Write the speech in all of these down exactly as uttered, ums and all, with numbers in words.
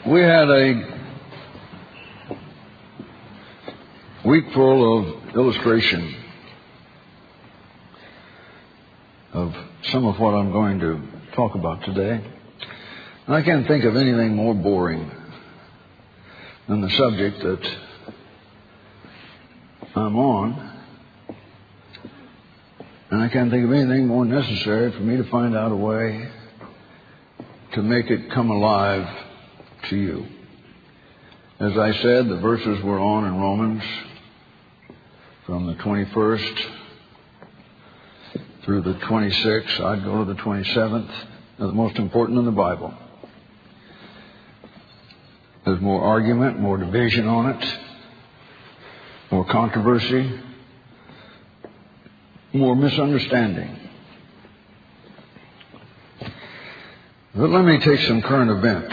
We had a week full of illustration of some of what I'm going to talk about today. And I can't think of anything more boring than the subject that I'm on. And I can't think of anything more necessary for me to find out a way to make it come alive to you. As I said, the verses we're on in Romans from the twenty-first through the twenty-sixth. I'd go to the twenty-seventh. They're the most important in the Bible. There's more argument, more division on it, more controversy, more misunderstanding. But let me take some current events.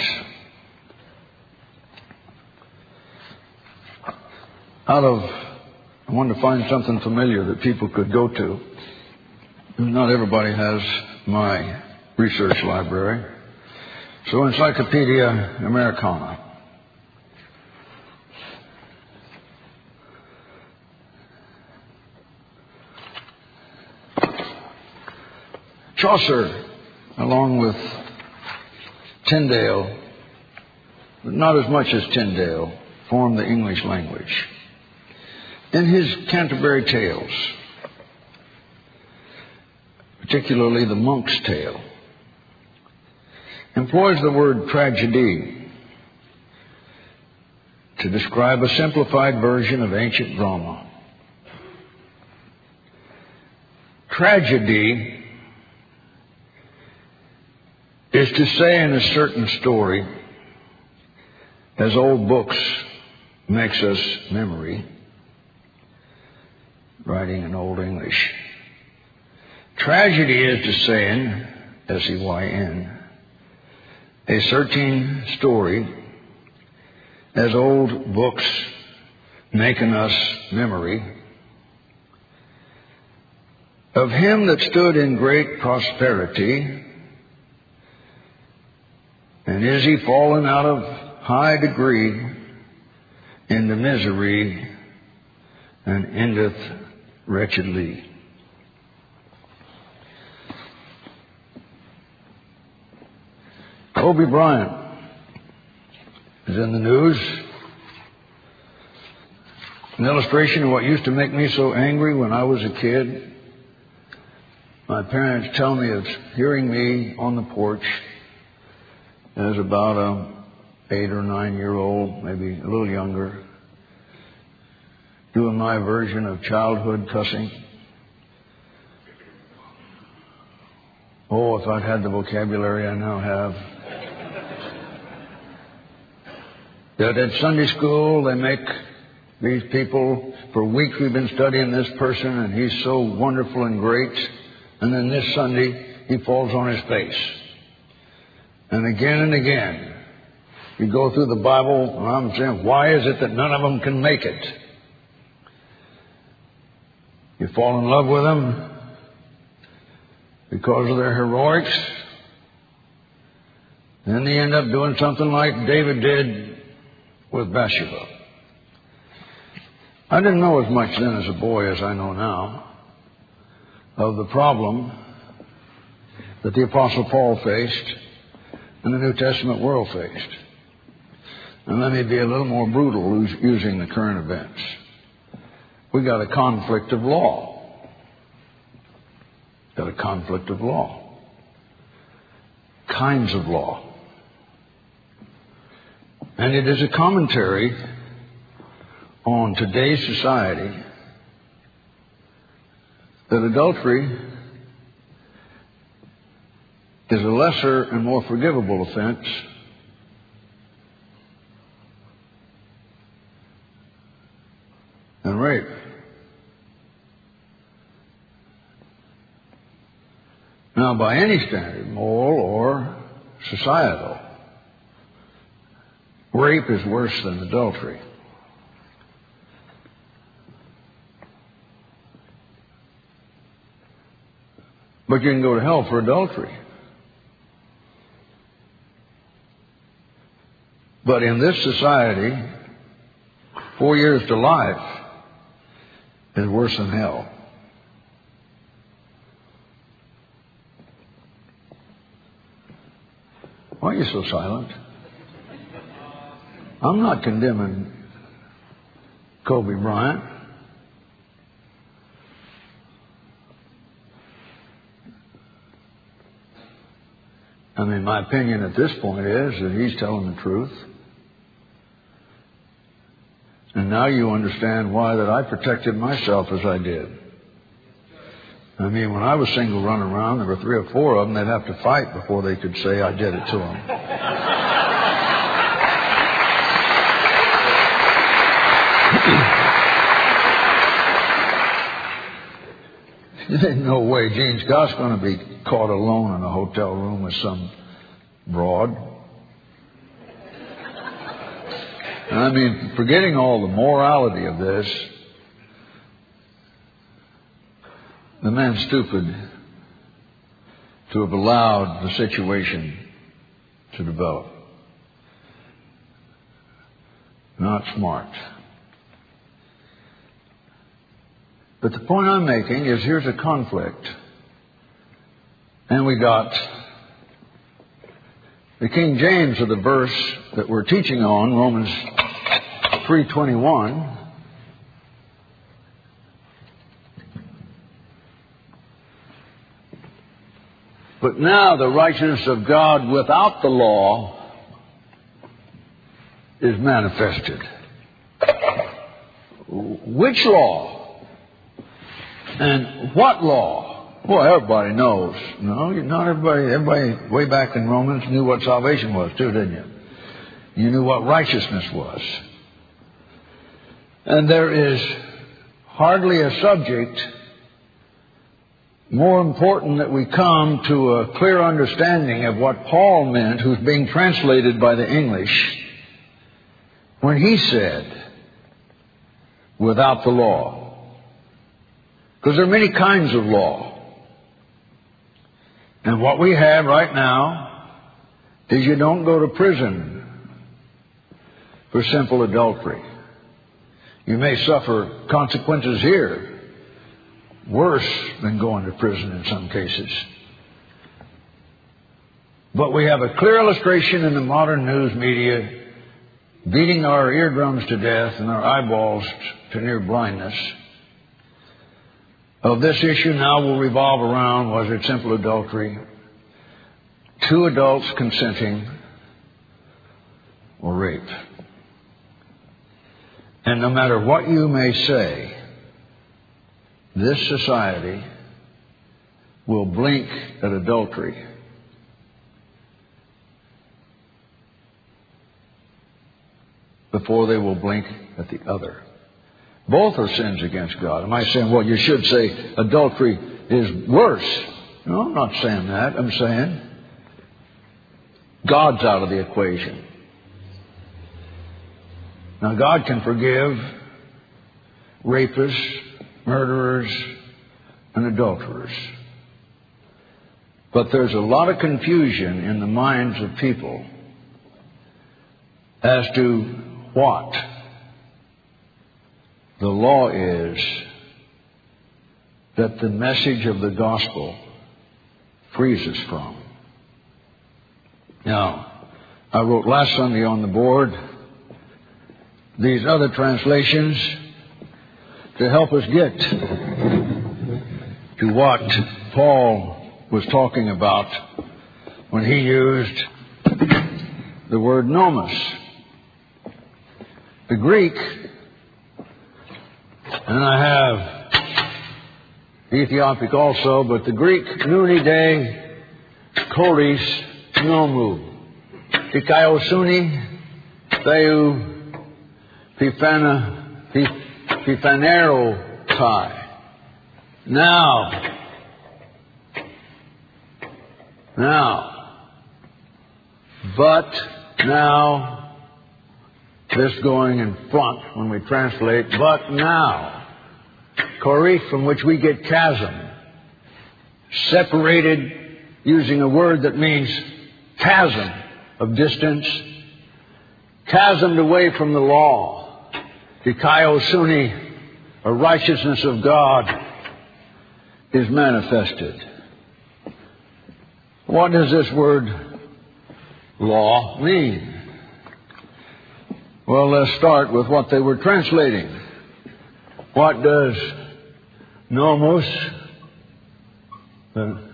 Out of, I wanted to find something familiar that people could go to. Not everybody has my research library. So Encyclopedia Americana. Chaucer, along with Tyndale, but not as much as Tyndale, formed the English language. In his Canterbury Tales, particularly the Monk's Tale, employs the word tragedy to describe a simplified version of ancient drama. Tragedy is to say in a certain story, as old books makes us memory, writing in Old English. Tragedy is to say in, S E Y N, a certain story, as old books making us memory, of him that stood in great prosperity, and is he fallen out of high degree into misery, and endeth wretchedly. Kobe Bryant is in the news. An illustration of what used to make me so angry when I was a kid. My parents tell me of hearing me on the porch as about a eight or nine year old, maybe a little younger, doing my version of childhood cussing. Oh, if I'd had the vocabulary I now have. That at Sunday school they make these people, for weeks we've been studying this person and he's so wonderful and great, and then this Sunday he falls on his face. And again and again you go through the Bible and I'm saying, why is it that none of them can make it? You fall in love with them because of their heroics. Then they end up doing something like David did with Bathsheba. I didn't know as much then as a boy as I know now of the problem that the Apostle Paul faced and the New Testament world faced. And let me be a little more brutal using the current events. We got a conflict of law. Got a conflict of law. Kinds of law. And it is a commentary on today's society that adultery is a lesser and more forgivable offense than rape. Now, by any standard, moral or societal, rape is worse than adultery. But you can go to hell for adultery. But in this society, four years to life is worse than hell. Why are you so silent? I'm not condemning Kobe Bryant. I mean, my opinion at this point is that he's telling the truth. And now you understand why that I protected myself as I did. I mean, when I was single running around, there were three or four of them, they'd have to fight before they could say I did it to them. There's no way Gene Scott's going to be caught alone in a hotel room with some broad. And I mean, forgetting all the morality of this, the man's stupid to have allowed the situation to develop. Not smart. But the point I'm making is here's a conflict. And we got the King James of the verse that we're teaching on, Romans three twenty-one. But now the righteousness of God without the law is manifested. Which law? And what law? Well, everybody knows. No, not everybody. Everybody way back in Romans knew what salvation was too, didn't you? You knew what righteousness was. And there is hardly a subject more important that we come to a clear understanding of what Paul meant, who's being translated by the English, when he said, without the law. Because there are many kinds of law. And what we have right now is you don't go to prison for simple adultery. You may suffer consequences here worse than going to prison in some cases. But we have a clear illustration in the modern news media beating our eardrums to death and our eyeballs to near blindness of this issue now will revolve around, was it simple adultery, two adults consenting, or rape. And no matter what you may say, this society will blink at adultery before they will blink at the other. Both are sins against God. Am I saying, well, you should say adultery is worse? No, I'm not saying that. I'm saying God's out of the equation. Now, God can forgive rapists, murderers, and adulterers. But there's a lot of confusion in the minds of people as to what the law is that the message of the gospel frees us from. Now, I wrote last Sunday on the board these other translations to help us get to what Paul was talking about when he used the word nomos. The Greek, and I have Ethiopic also, but the Greek nounidae kolis nomu, tikaiosuni theou pifana pifanero kai. Now, now, but now. This going in front when we translate, but now. Korith, from which we get chasm. Separated using a word that means chasm of distance. chasmed away from the law. Dikaiosune, a righteousness of God, is manifested. What does this word law mean? Well, let's start with what they were translating. What does nomos, the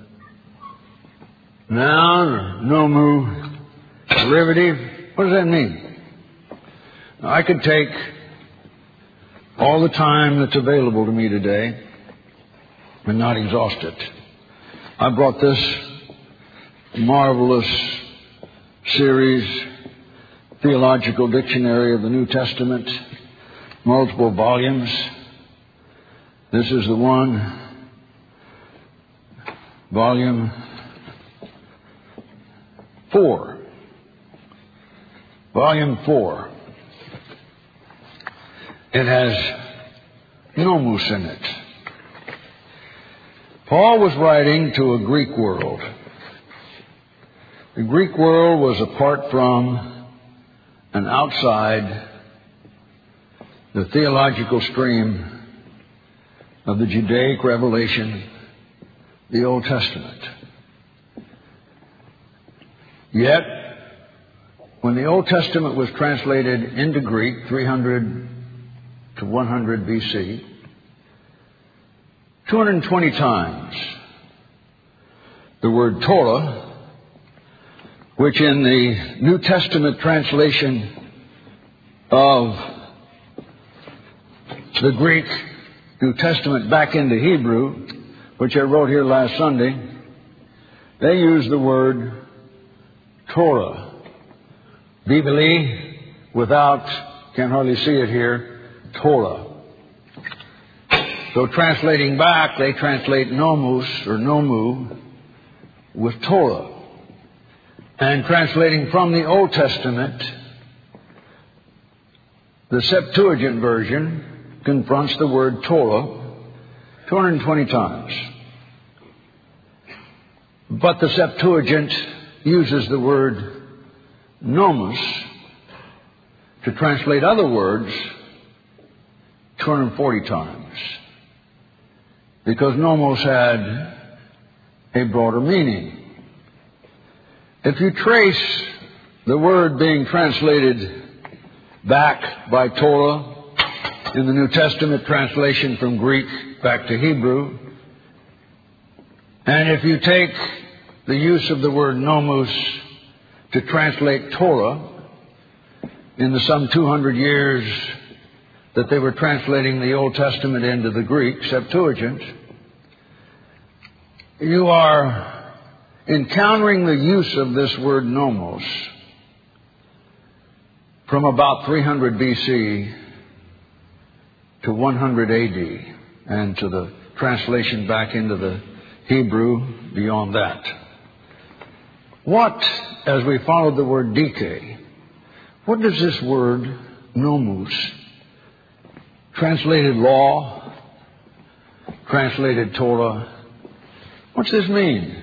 noun, or nomu, derivative, what does that mean? Now, I could take all the time that's available to me today and not exhaust it. I brought this marvelous series, Theological Dictionary of the New Testament, multiple volumes. This is the one, volume four. Volume four. It has nomos in it. Paul was writing to a Greek world. The Greek world was apart from and outside the theological stream of the Judaic revelation, the Old Testament. Yet, when the Old Testament was translated into Greek, three hundred to one hundred B C, two hundred twenty times, the word Torah, which in the New Testament translation of the Greek New Testament back into Hebrew, which I wrote here last Sunday, they use the word Torah. Bibli, without, can't hardly see it here, Torah. So translating back, they translate nomos or nomu with Torah. And translating from the Old Testament, the Septuagint version confronts the word Torah two hundred twenty times. But the Septuagint uses the word nomos to translate other words two hundred forty times. Because nomos had a broader meaning. If you trace the word being translated back by Torah in the New Testament translation from Greek back to Hebrew, and if you take the use of the word nomos to translate Torah in the some two hundred years that they were translating the Old Testament into the Greek Septuagint, you are encountering the use of this word nomos from about three hundred B C to one hundred A D and to the translation back into the Hebrew beyond that. What, as we followed the word dike, what does this word nomos, translated law, translated Torah, what's this mean?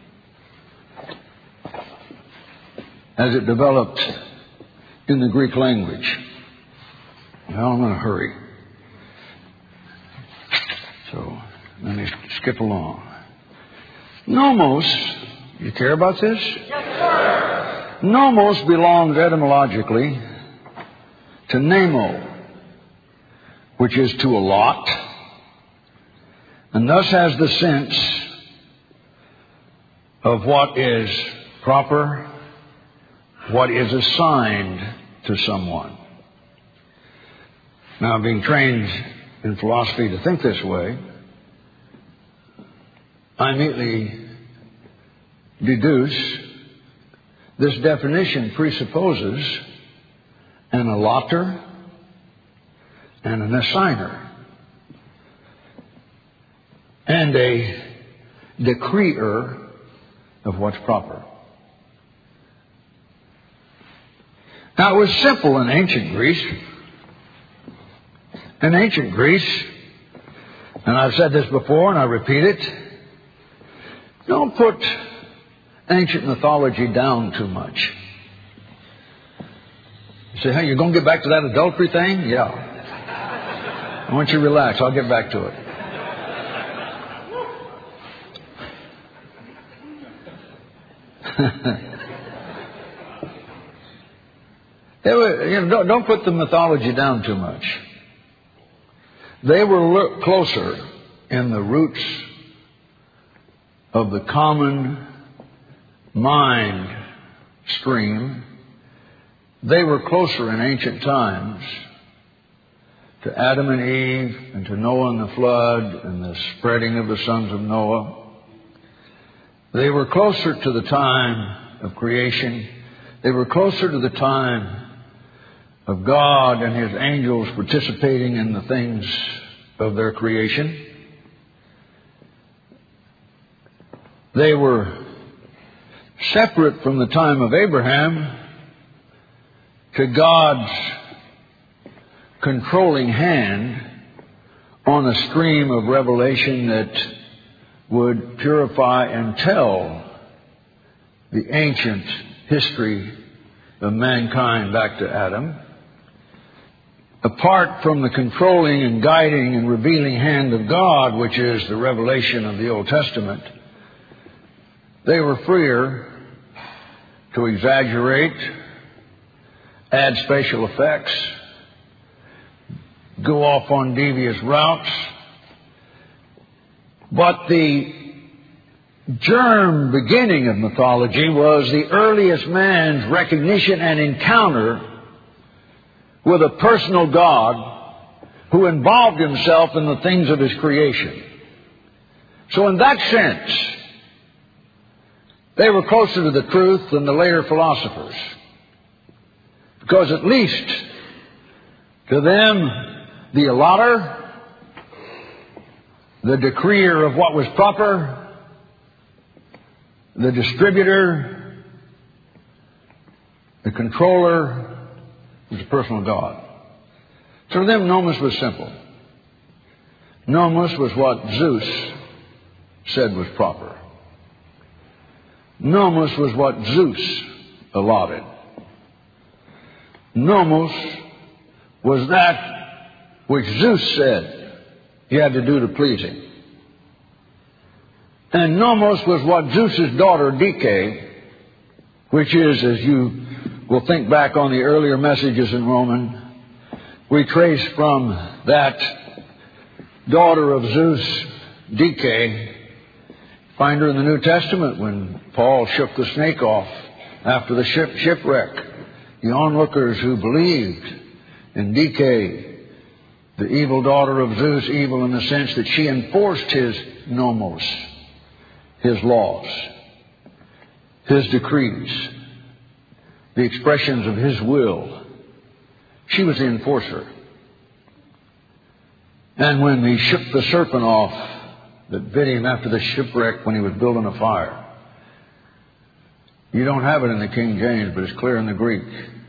As it developed in the Greek language. Now I'm going to hurry. So let me skip along. Nomos, you care about this? Yes, sir. Nomos belongs etymologically to nemo, which is to allot, and thus has the sense of what is proper, what is assigned to someone. Now, being trained in philosophy to think this way, I immediately deduce this definition presupposes an allotter and an assigner and a decreer of what's proper. Now, it was simple in ancient Greece. In ancient Greece, and I've said this before and I repeat it, don't put ancient mythology down too much. You say, hey, you're going to get back to that adultery thing? Yeah. I want you to relax. I'll get back to it. They were, you know, don't, don't put the mythology down too much. They were closer in the roots of the common mind stream. They were closer in ancient times to Adam and Eve and to Noah and the flood and the spreading of the sons of Noah. They were closer to the time of creation. They were closer to the time of God and His angels participating in the things of their creation. They were separate from the time of Abraham to God's controlling hand on a stream of revelation that would purify and tell the ancient history of mankind back to Adam. Apart from the controlling and guiding and revealing hand of God, which is the revelation of the Old Testament, they were freer to exaggerate, add special effects, go off on devious routes. But the germ beginning of mythology was the earliest man's recognition and encounter with a personal God who involved himself in the things of His creation. So in that sense, they were closer to the truth than the later philosophers. Because at least to them, the allotter, the decreer of what was proper, the distributor, the controller, was a personal God. So to them, Nomos was simple. Nomos was what Zeus said was proper. Nomos was what Zeus allotted. Nomos was that which Zeus said he had to do to please him. And Nomos was what Zeus's daughter, Dike, which is, as you will think back on the earlier messages in Romans, we trace from that daughter of Zeus, Dike, find her in the New Testament when Paul shook the snake off after the ship, shipwreck. The onlookers who believed in Dike, the evil daughter of Zeus, evil in the sense that she enforced his nomos, his laws, his decrees, the expressions of his will. She was the enforcer. And when he shook the serpent off that bit him after the shipwreck when he was building a fire, you don't have it in the King James, but it's clear in the Greek.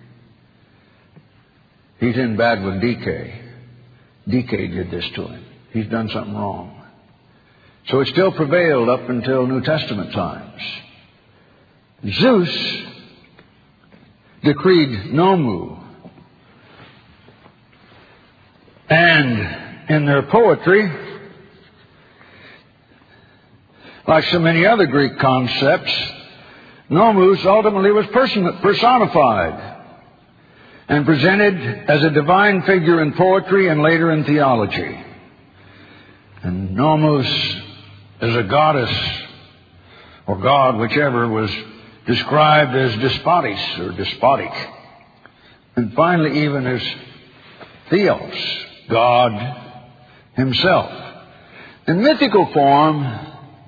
He's in bad with Dike. Dike did this to him. He's done something wrong. So it still prevailed up until New Testament times. Zeus decreed Nomu. And in their poetry, like so many other Greek concepts, Nomos ultimately was person- personified and presented as a divine figure in poetry and later in theology. And Nomos as a goddess or god, whichever, was described as despotis or despotic. And finally even as Theos, God Himself. In mythical form,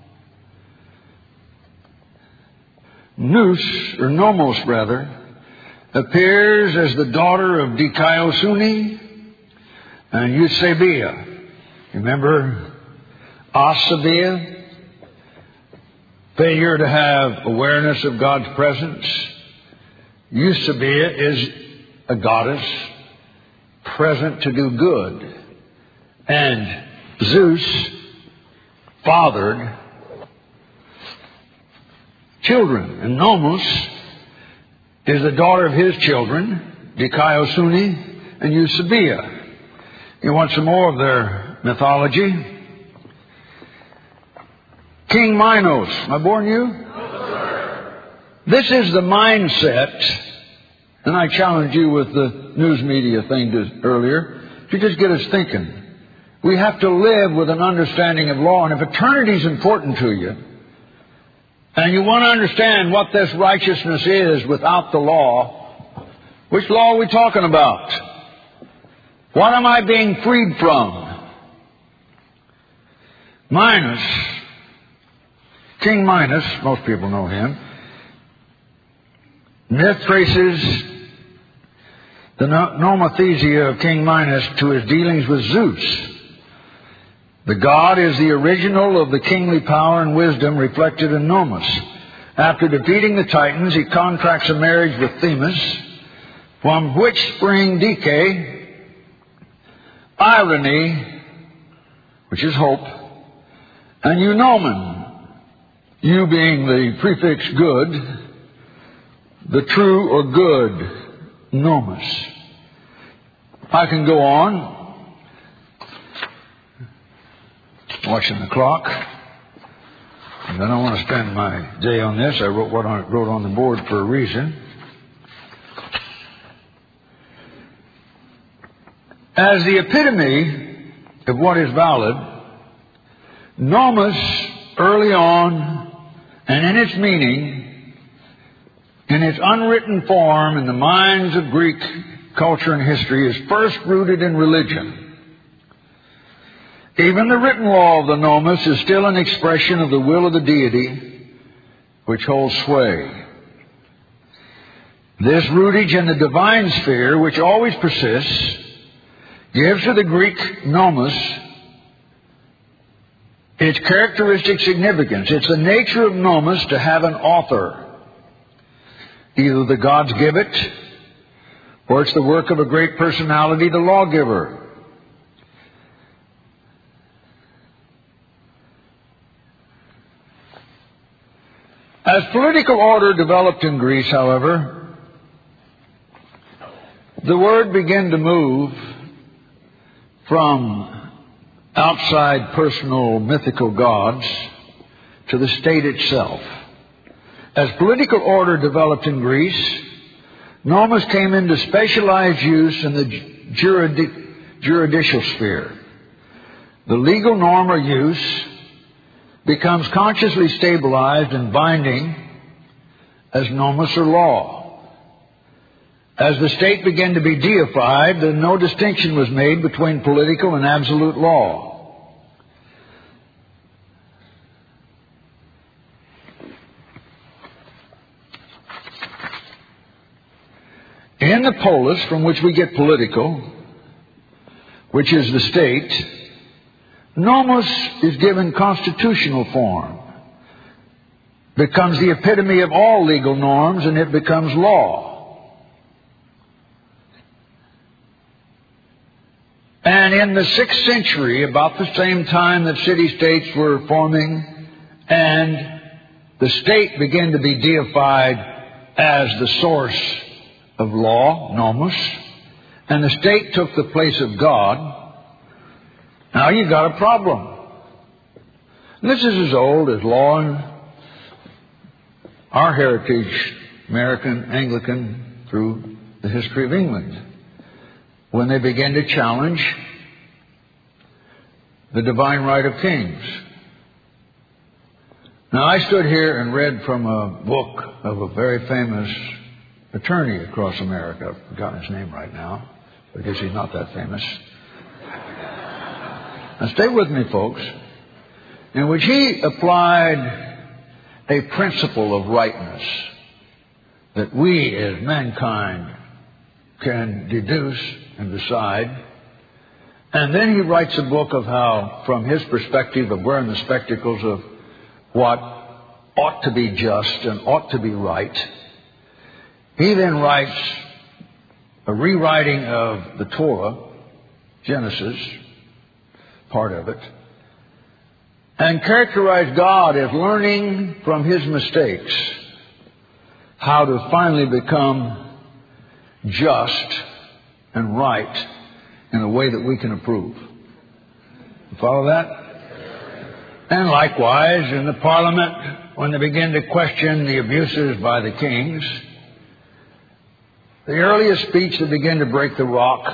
Nous, or Nomos rather, appears as the daughter of Dikaiosune and Eusebia. Remember Asabia? Failure to have awareness of God's presence. Eusebia is a goddess present to do good. And Zeus fathered children. And Nomos is the daughter of his children. Dikaiosune and Eusebia. You want some more of their mythology? King Minos. Am I boring you? No, sir. This is the mindset, and I challenge you with the news media thing to, earlier, to just get us thinking. We have to live with an understanding of law, and if eternity is important to you, and you want to understand what this righteousness is without the law, which law are we talking about? What am I being freed from? Minos, King Minos, most people know him. Myth traces the nomothesia of King Minos to his dealings with Zeus. The god is the original of the kingly power and wisdom reflected in Nomos. After defeating the Titans, he contracts a marriage with Themis, from which spring Dike, irony, which is hope, and Eunomen, you being the prefix good, the true or good, Nomos. I can go on. Watching the clock. And I don't want to spend my day on this. I wrote what I wrote on the board for a reason. As the epitome of what is valid, Nomos early on and in its meaning, in its unwritten form in the minds of Greek culture and history, is first rooted in religion. Even the written law of the Nomos is still an expression of the will of the deity which holds sway. This rootage in the divine sphere, which always persists, gives to the Greek Nomos its characteristic significance. It's the nature of Nomos to have an author. Either the gods give it, or it's the work of a great personality, the lawgiver. As political order developed in Greece, however, the word began to move from outside personal mythical gods to the state itself. As political order developed in Greece, Nomos came into specialized use in the juridi- juridical sphere. The legal norm or use becomes consciously stabilized and binding as nomos or law. As the state began to be deified, then no distinction was made between political and absolute law. In the polis from which we get political, which is the state, Nomos is given constitutional form, becomes the epitome of all legal norms, and it becomes law. And in the sixth century, about the same time that city-states were forming and the state began to be deified as the source of law, Nomos, and the state took the place of God, now you've got a problem. And this is as old as law and our heritage, American, Anglican, through the history of England, when they began to challenge the divine right of kings. Now, I stood here and read from a book of a very famous attorney across America. I've forgotten his name right now, because he's not that famous. Now stay with me, folks, in which he applied a principle of rightness that we as mankind can deduce and decide. And then he writes a book of how, from his perspective of wearing the spectacles of what ought to be just and ought to be right, he then writes a rewriting of the Torah, Genesis, part of it, and characterized God as learning from his mistakes how to finally become just, and right in a way that we can approve. You follow that? And likewise, in the Parliament, when they begin to question the abuses by the kings, the earliest speech that began to break the rock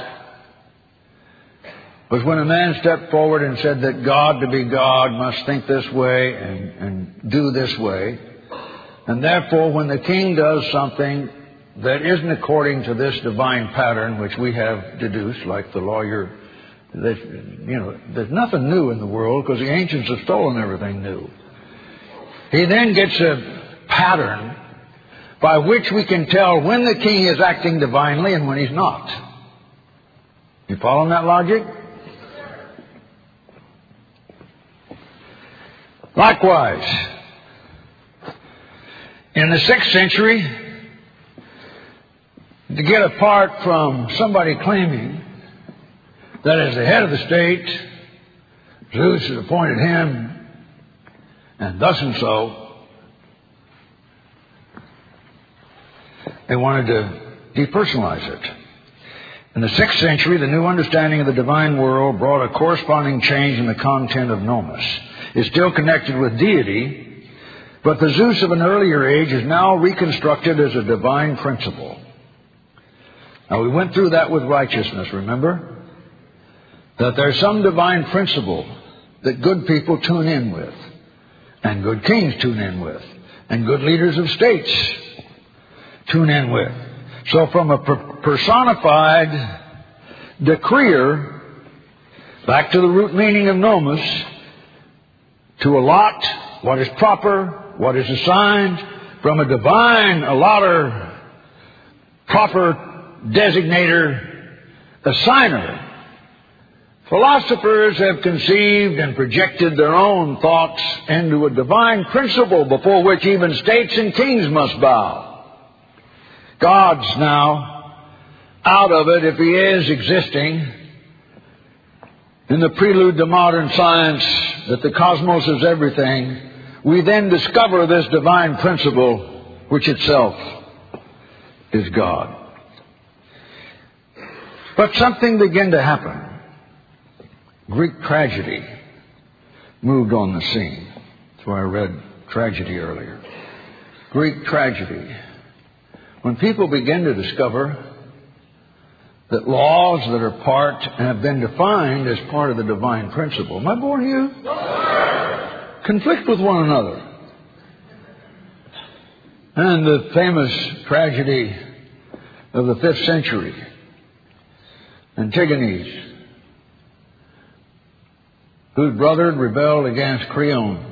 was when a man stepped forward and said that God, to be God, must think this way and, and do this way. And therefore, when the king does something that isn't according to this divine pattern, which we have deduced, like the lawyer, that, you know, there's nothing new in the world because the ancients have stolen everything new. He then gets a pattern by which we can tell when the king is acting divinely and when he's not. You following that logic? Likewise, in the sixth century, to get apart from somebody claiming that as the head of the state, Zeus has appointed him, and thus and so, they wanted to depersonalize it. In the sixth century, the new understanding of the divine world brought a corresponding change in the content of nomos. It's still connected with deity, but the Zeus of an earlier age is now reconstructed as a divine principle. Now, we went through that with righteousness, remember? That there's some divine principle that good people tune in with, and good kings tune in with, and good leaders of states tune in with. So from a personified decreer, back to the root meaning of nomos, to allot what is proper, what is assigned, from a divine allotter, proper designator, assigner. Philosophers have conceived and projected their own thoughts into a divine principle before which even states and kings must bow. God's now out of it, if he is existing, in the prelude to modern science that the cosmos is everything. We then discover this divine principle, which itself is God. But something began to happen. Greek tragedy moved on the scene. That's why I read tragedy earlier. Greek tragedy. When people begin to discover that laws that are part and have been defined as part of the divine principle, am I boring you? Conflict with one another. And the famous tragedy of the fifth century, Antigenes, whose brother rebelled against Creon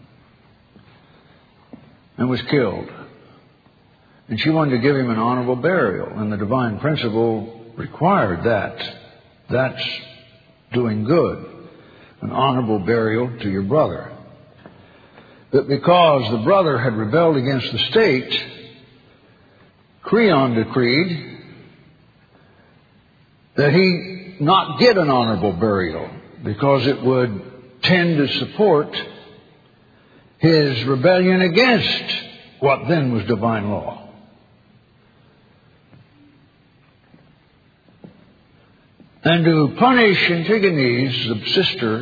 and was killed. And she wanted to give him an honorable burial, and the divine principle required that. That's doing good. An honorable burial to your brother. But because the brother had rebelled against the state, Creon decreed that he not get an honorable burial because it would tend to support his rebellion against what then was divine law. And to punish Antigenes, the sister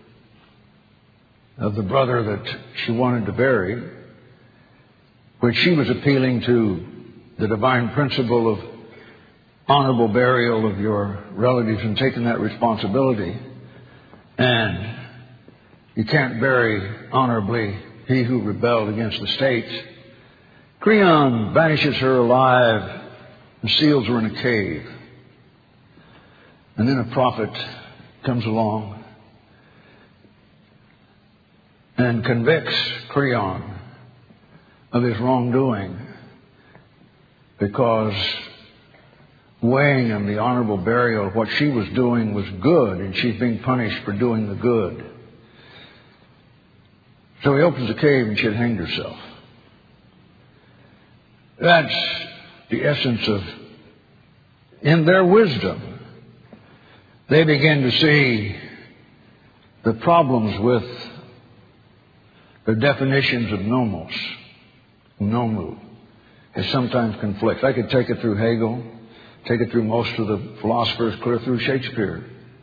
of the brother that she wanted to bury, which she was appealing to the divine principle of honorable burial of your relatives and taking that responsibility. And you can't bury honorably he who rebelled against the state. Creon banishes her alive and seals her in a cave. And then a prophet comes along and convicts Creon of his wrongdoing because weighing him the honorable burial of what she was doing was good, and she's being punished for doing the good. So he opens the cave and she had hanged herself. That's the essence of, in their wisdom, they begin to see the problems with the definitions of nomos, nomu, as sometimes conflicts. I could take it through Hegel. Take it through most of the philosophers, clear through Shakespeare.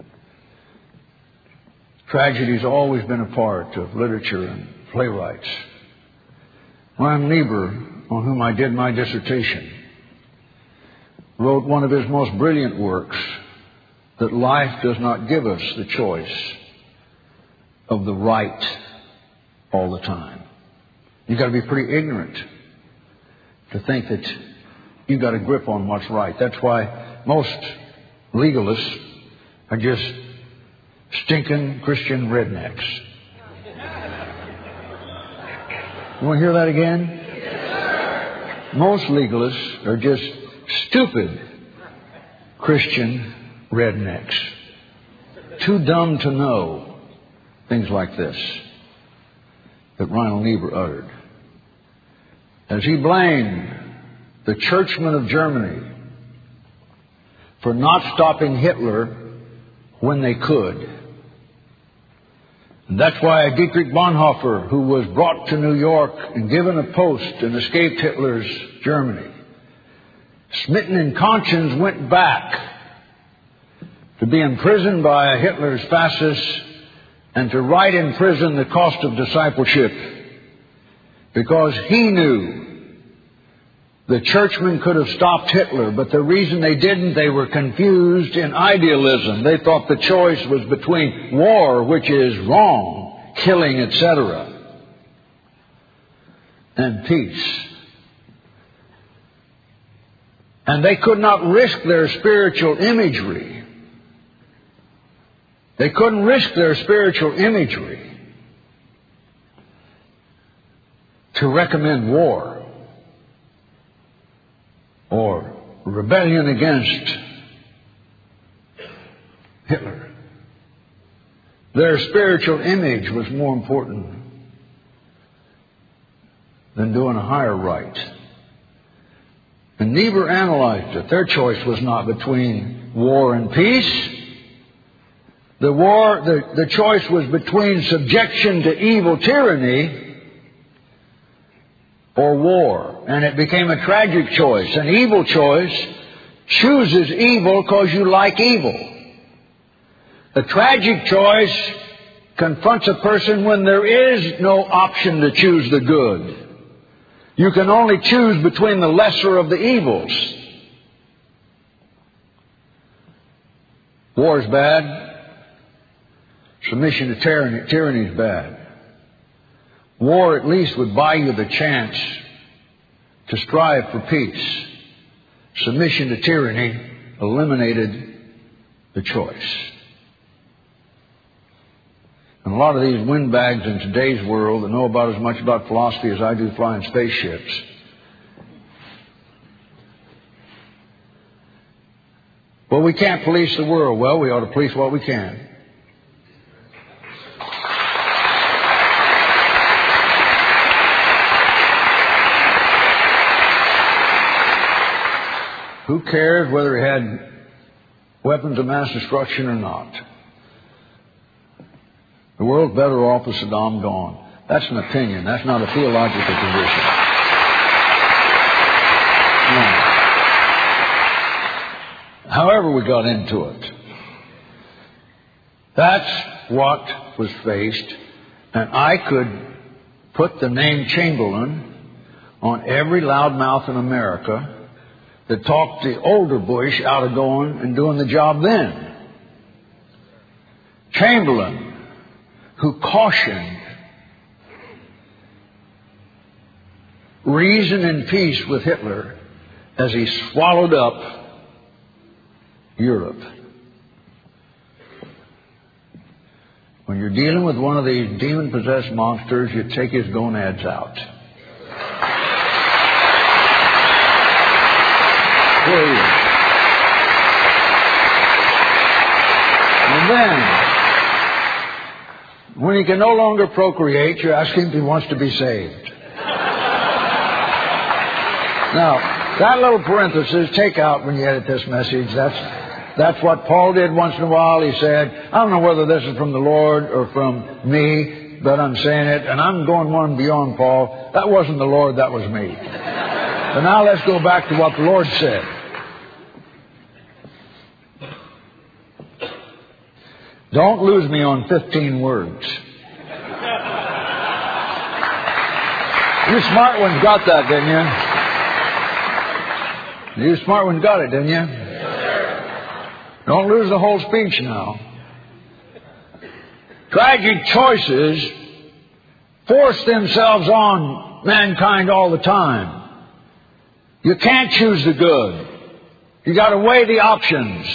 Tragedy's always been a part of literature and playwrights. Reinhold Niebuhr, on whom I did my dissertation, wrote one of his most brilliant works, that life does not give us the choice of the right all the time. You've got to be pretty ignorant to think that you've got a grip on what's right. That's why most legalists are just stinking Christian rednecks. You want to hear that again? Most legalists are just stupid Christian rednecks. Too dumb to know things like this that Reinhold Niebuhr uttered. As he blamed the churchmen of Germany for not stopping Hitler when they could. And that's why Dietrich Bonhoeffer, who was brought to New York and given a post and escaped Hitler's Germany, smitten in conscience, went back to be imprisoned by Hitler's fascists and to write in prison The Cost of Discipleship, because he knew the churchmen could have stopped Hitler, but the reason they didn't, they were confused in idealism. They thought the choice was between war, which is wrong, killing, et cetera, and peace. And they could not risk their spiritual imagery. They couldn't risk their spiritual imagery to recommend war or rebellion against Hitler. Their spiritual image was more important than doing a higher right. And Niebuhr analyzed it. Their choice was not between war and peace. The war, the, the choice was between subjection to evil tyranny or war. And it became a tragic choice. An evil choice chooses evil because you like evil. The tragic choice confronts a person when there is no option to choose the good. You can only choose between the lesser of the evils. War is bad. Submission to tyranny, tyranny is bad. War at least would buy you the chance to strive for peace. Submission to tyranny eliminated the choice. And a lot of these windbags in today's world that know about as much about philosophy as I do flying spaceships, well, we can't police the world. Well, we ought to police what we can. Who cares whether he had weapons of mass destruction or not? The world's better off with Saddam gone. That's an opinion. That's not a theological position. No. However we got into it. That's what was faced. And I could put the name Chamberlain on every loudmouth in America that talked the older Bush out of going and doing the job then. Chamberlain, who cautioned reason and peace with Hitler as he swallowed up Europe. When you're dealing with one of these demon-possessed monsters, you take his gonads out. And then, when he can no longer procreate, you ask him if he wants to be saved. Now, that little parenthesis, take out when you edit this message. That's, that's what Paul did once in a while. He said, I don't know whether this is from the Lord or from me, but I'm saying it. And I'm going one beyond Paul. That wasn't the Lord, that was me. But now let's go back to what the Lord said. Don't lose me on fifteen words. You smart ones got that, didn't you? You smart ones got it, didn't you? Don't lose the whole speech now. Tragic choices force themselves on mankind all the time. You can't choose the good. You got to weigh the options.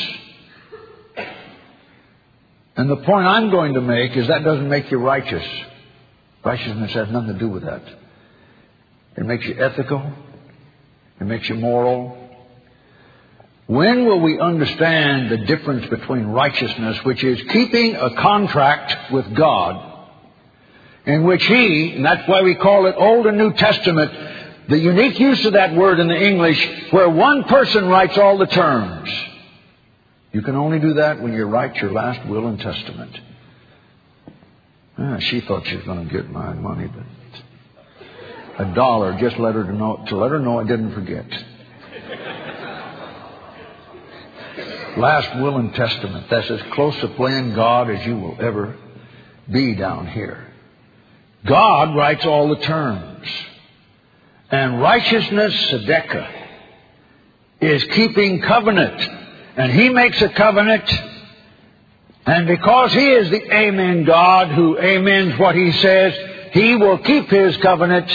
And the point I'm going to make is that doesn't make you righteous. Righteousness has nothing to do with that. It makes you ethical. It makes you moral. When will we understand the difference between righteousness, which is keeping a contract with God, in which He, and that's why we call it Old and New Testament, the unique use of that word in the English, where one person writes all the terms. You can only do that when you write your last will and testament. Ah, she thought she was going to get my money, but a dollar, just let her to know, to let her know I didn't forget. Last will and testament. That's as close to playing God as you will ever be down here. God writes all the terms. And righteousness, tzedakah, is keeping covenant. And He makes a covenant. And because He is the Amen God who amens what He says, He will keep His covenant.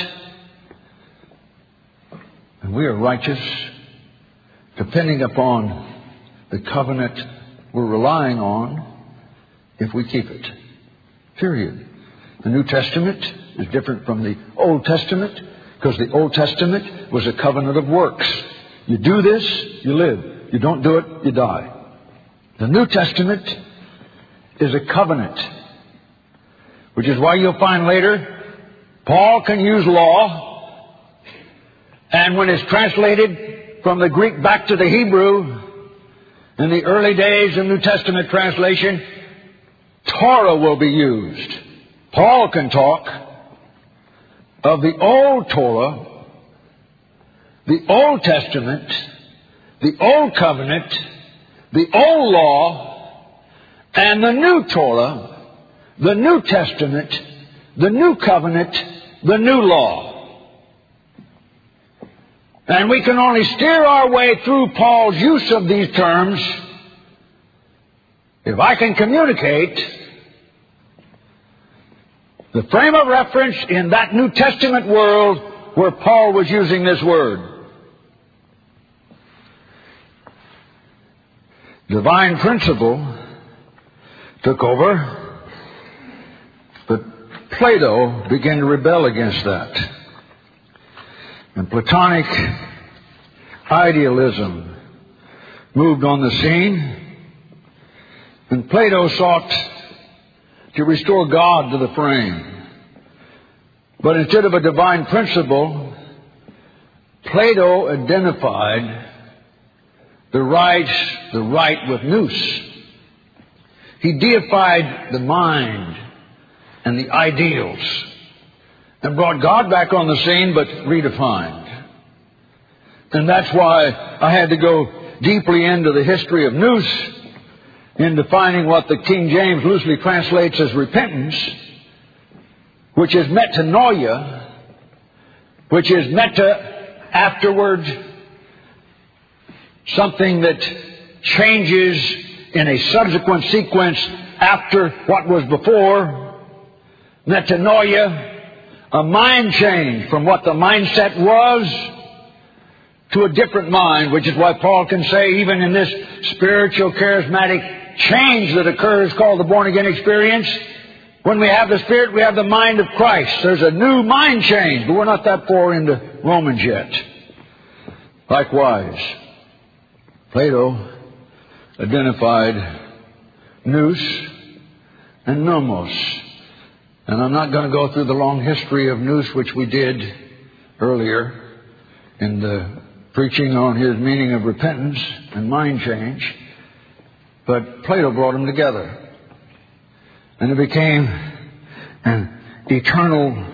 And we are righteous depending upon the covenant we're relying on if we keep it. Period. The New Testament is different from the Old Testament because the Old Testament was a covenant of works. You do this, you live. You don't do it, you die. The New Testament is a covenant, which is why you'll find later Paul can use law, and when it's translated from the Greek back to the Hebrew, in the early days of New Testament translation, Torah will be used. Paul can talk of the old Torah, the Old Testament, the Old Covenant, the Old Law, and the New Torah, the New Testament, the New Covenant, the New Law. And we can only steer our way through Paul's use of these terms if I can communicate the frame of reference in that New Testament world where Paul was using this word. Divine principle took over, but Plato began to rebel against that. And Platonic idealism moved on the scene, and Plato sought to restore God to the frame. But instead of a divine principle, Plato identified the right, the right with nous. He deified the mind and the ideals and brought God back on the scene, but redefined. And that's why I had to go deeply into the history of nous in defining what the King James loosely translates as repentance, which is metanoia, which is meta, afterward, something that changes in a subsequent sequence after what was before. Metanoia, a mind change from what the mindset was to a different mind, which is why Paul can say even in this spiritual charismatic change that occurs called the born-again experience, when we have the Spirit, we have the mind of Christ. There's a new mind change, but we're not that far into Romans yet. Likewise, Plato identified nous and nomos. And I'm not going to go through the long history of nous, which we did earlier in the preaching on his meaning of repentance and mind change. But Plato brought them together. And it became an eternal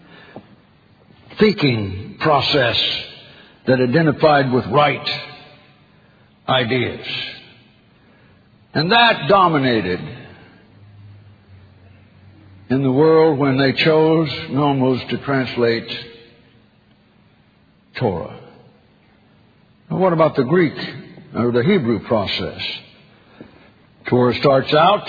thinking process that identified with right ideas. And that dominated in the world when they chose nomos to translate Torah. Now, what about the Greek or the Hebrew process? Torah starts out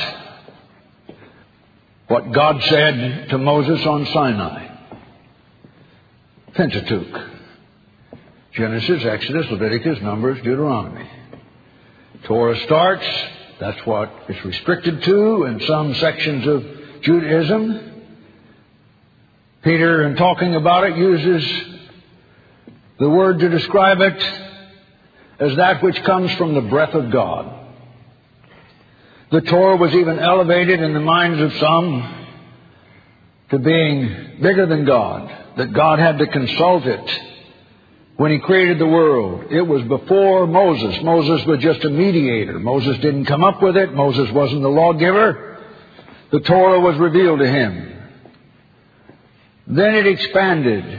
what God said to Moses on Sinai. Pentateuch. Genesis, Exodus, Leviticus, Numbers, Deuteronomy. Torah starts, that's what it's restricted to in some sections of Judaism. Peter, in talking about it, uses the word to describe it as that which comes from the breath of God. The Torah was even elevated in the minds of some to being bigger than God, that God had to consult it when He created the world. It was before Moses. Moses was just a mediator. Moses didn't come up with it. Moses wasn't the lawgiver. The Torah was revealed to him. Then it expanded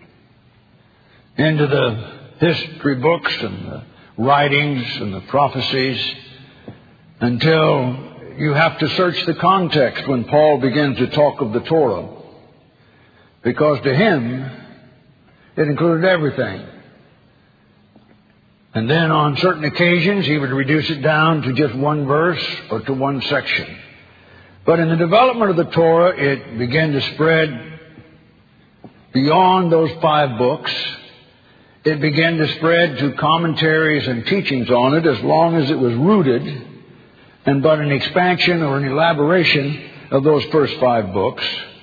into the history books and the writings and the prophecies until you have to search the context when Paul begins to talk of the Torah. Because to him, it included everything. And then on certain occasions, he would reduce it down to just one verse or to one section. But in the development of the Torah, it began to spread beyond those five books. It began to spread to commentaries and teachings on it as long as it was rooted and but an expansion or an elaboration of those first five books.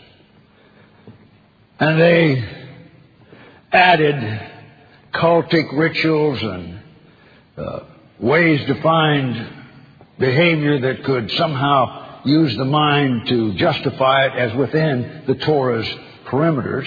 And they added cultic rituals and uh, ways to find behavior that could somehow use the mind to justify it as within the Torah's perimeters.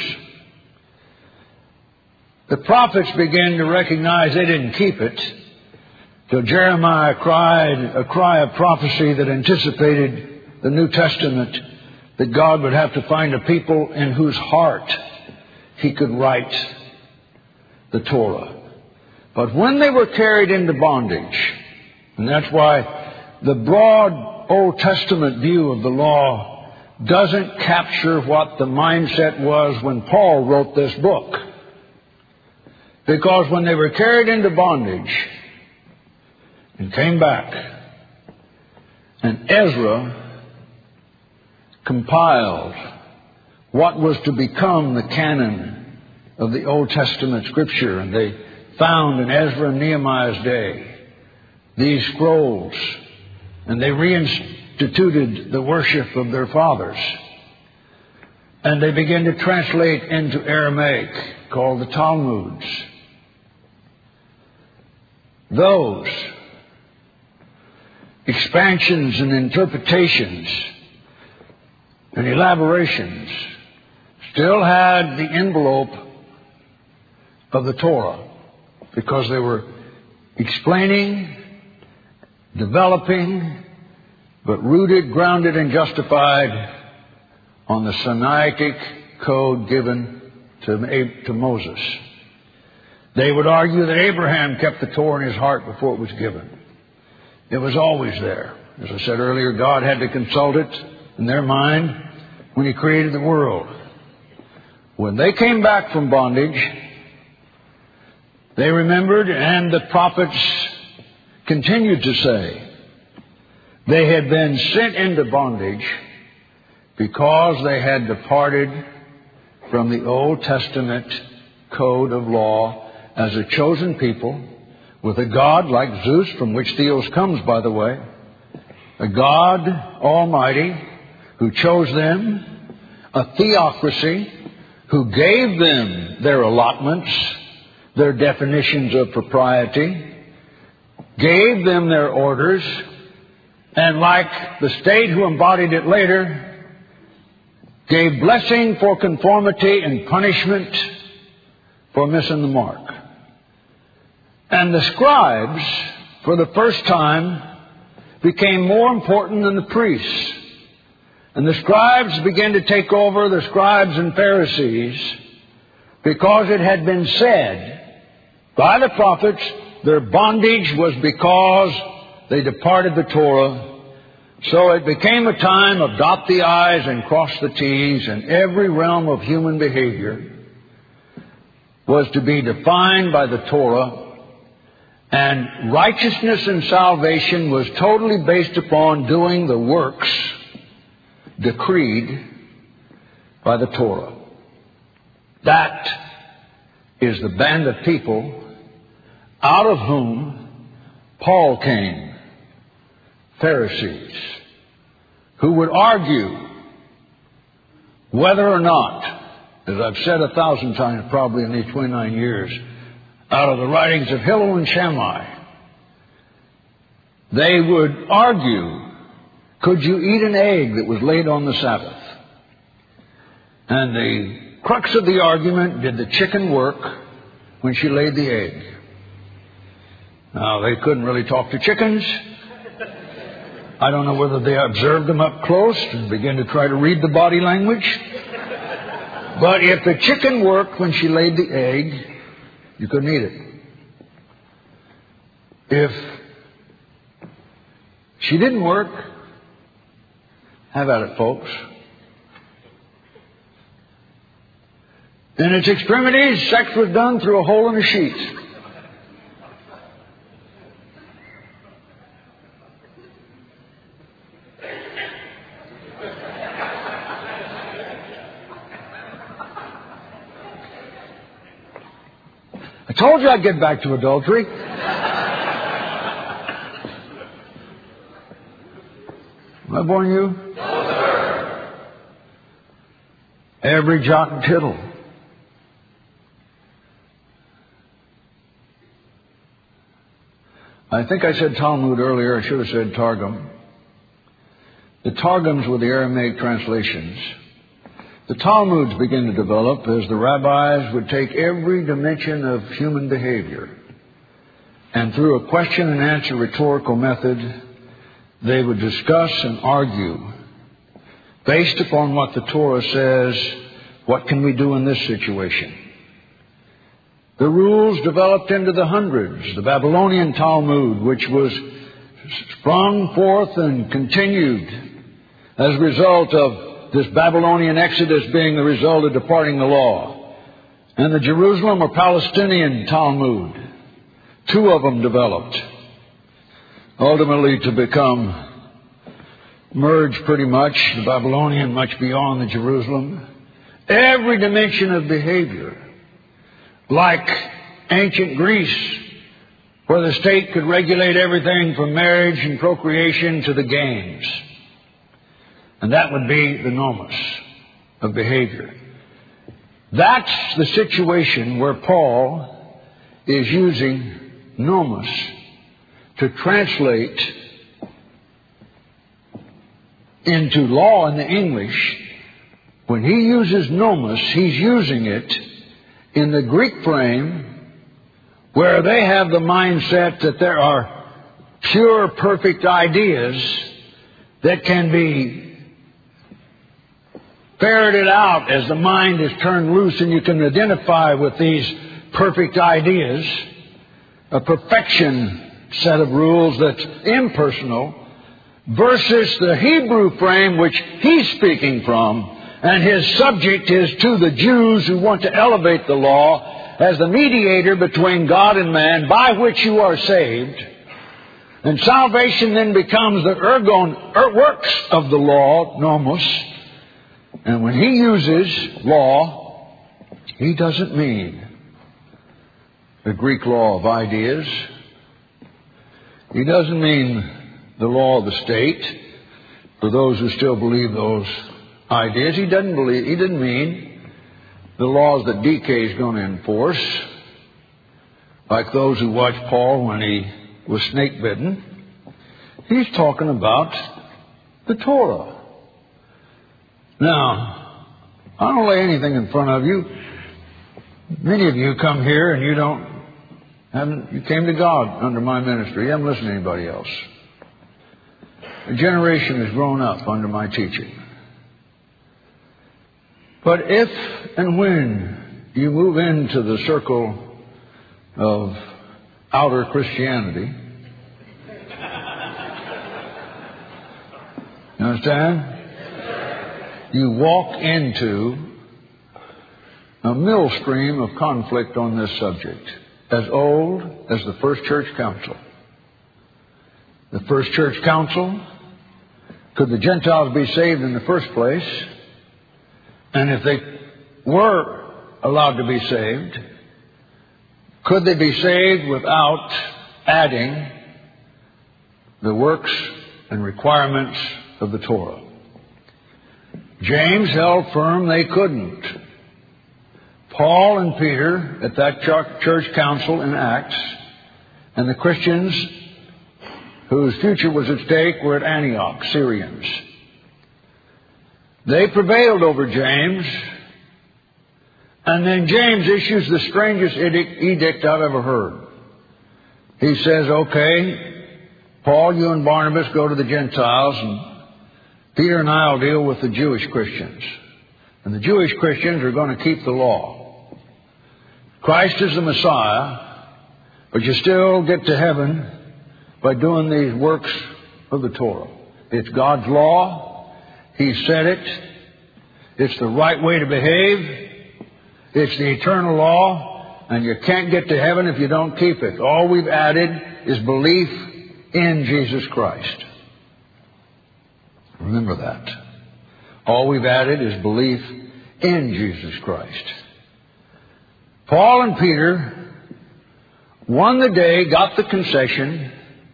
The prophets began to recognize they didn't keep it, till Jeremiah cried a cry of prophecy that anticipated the New Testament, that God would have to find a people in whose heart He could write the Torah. But when they were carried into bondage, and that's why the broad Old Testament view of the law doesn't capture what the mindset was when Paul wrote this book. Because when they were carried into bondage and came back, and Ezra compiled what was to become the canon of the Old Testament Scripture, and they found in Ezra and Nehemiah's day these scrolls, and they reinstituted the worship of their fathers, and they began to translate into Aramaic, called the Talmuds. Those expansions and interpretations and elaborations still had the envelope of the Torah, because they were explaining, developing, but rooted, grounded, and justified on the Sinaitic code given to, to Moses. They would argue that Abraham kept the Torah in his heart before it was given. It was always there. As I said earlier, God had to consult it in their mind when He created the world. When they came back from bondage, they remembered, and the prophets continued to say, they had been sent into bondage because they had departed from the Old Testament code of law as a chosen people, with a God like Zeus, from which Theos comes, by the way, a God Almighty who chose them, a theocracy who gave them their allotments, their definitions of propriety, gave them their orders, and like the state who embodied it later, gave blessing for conformity and punishment for missing the mark. And the scribes, for the first time, became more important than the priests. And the scribes began to take over, the scribes and Pharisees, because it had been said by the prophets their bondage was because they departed the Torah. So it became a time of dot the I's and cross the T's, and every realm of human behavior was to be defined by the Torah, and righteousness and salvation was totally based upon doing the works decreed by the Torah. That is the band of people out of whom Paul came, Pharisees, who would argue whether or not, as I've said a thousand times probably in these twenty-nine years, out of the writings of Hillel and Shammai, they would argue, could you eat an egg that was laid on the Sabbath? And the crux of the argument, did the chicken work when she laid the egg? Now, they couldn't really talk to chickens. I don't know whether they observed them up close and began to try to read the body language. But if the chicken worked when she laid the egg, you couldn't eat it. If she didn't work, have at it, folks. In its extremities, sex was done through a hole in a sheet. I told you I'd get back to adultery. Am I boring you? No, sir. Every jot and tittle. I think I said Talmud earlier. I should have said Targum. The Targums were the Aramaic translations. The Talmuds began to develop as the rabbis would take every dimension of human behavior and through a question and answer rhetorical method, they would discuss and argue based upon what the Torah says, what can we do in this situation? The rules developed into the hundreds. The Babylonian Talmud, which was sprung forth and continued as a result of this Babylonian exodus being the result of departing the law. And the Jerusalem or Palestinian Talmud, two of them developed, ultimately to become merged pretty much, the Babylonian much beyond the Jerusalem. Every dimension of behavior, like ancient Greece, where the state could regulate everything from marriage and procreation to the games. And that would be the nomos of behavior. That's the situation where Paul is using nomos to translate into law in the English. When he uses nomos, he's using it in the Greek frame where they have the mindset that there are pure, perfect ideas that can be ferreted out as the mind is turned loose and you can identify with these perfect ideas, a perfection set of rules that's impersonal, versus the Hebrew frame which he's speaking from, and his subject is to the Jews who want to elevate the law as the mediator between God and man by which you are saved. And salvation then becomes the ergon, er, works of the law, nomos. And when he uses law, he doesn't mean the Greek law of ideas. He doesn't mean the law of the state for those who still believe those ideas. He doesn't believe. He didn't mean the laws that D K is going to enforce, like those who watched Paul when he was snake bitten. He's talking about the Torah. Now, I don't lay anything in front of you. Many of you come here and you don't, haven't, you came to God under my ministry. You haven't listened to anybody else. A generation has grown up under my teaching. But if and when you move into the circle of outer Christianity, Understand? You walk into a millstream of conflict on this subject, as old as the first church council. The first church council, could the Gentiles be saved in the first place? And if they were allowed to be saved, could they be saved without adding the works and requirements of the Torah? James held firm they couldn't. Paul and Peter at that church council in Acts, and the Christians whose future was at stake were at Antioch, Syrians. They prevailed over James, and then James issues the strangest edict I've ever heard. He says, okay, Paul, you and Barnabas go to the Gentiles, and Peter and I will deal with the Jewish Christians. And the Jewish Christians are going to keep the law. Christ is the Messiah, but you still get to heaven by doing these works of the Torah. It's God's law. He said it. It's the right way to behave. It's the eternal law, and you can't get to heaven if you don't keep it. All we've added is belief in Jesus Christ. Remember that. All we've added is belief in Jesus Christ. Paul and Peter won the day, got the concession,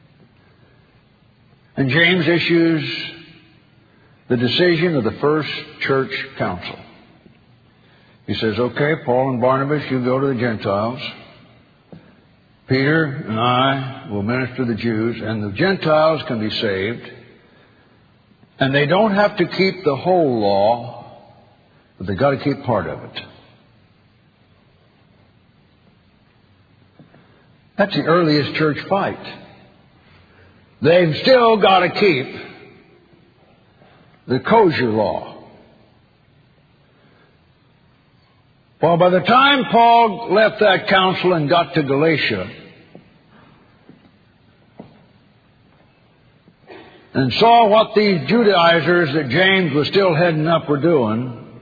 and James issues the decision of the first church council. He says, okay, Paul and Barnabas, you go to the Gentiles. Peter and I will minister to the Jews, and the Gentiles can be saved. And they don't have to keep the whole law, but they've got to keep part of it. That's the earliest church fight. They've still got to keep the kosher law. Well, by the time Paul left that council and got to Galatia and saw what these Judaizers that James was still heading up were doing,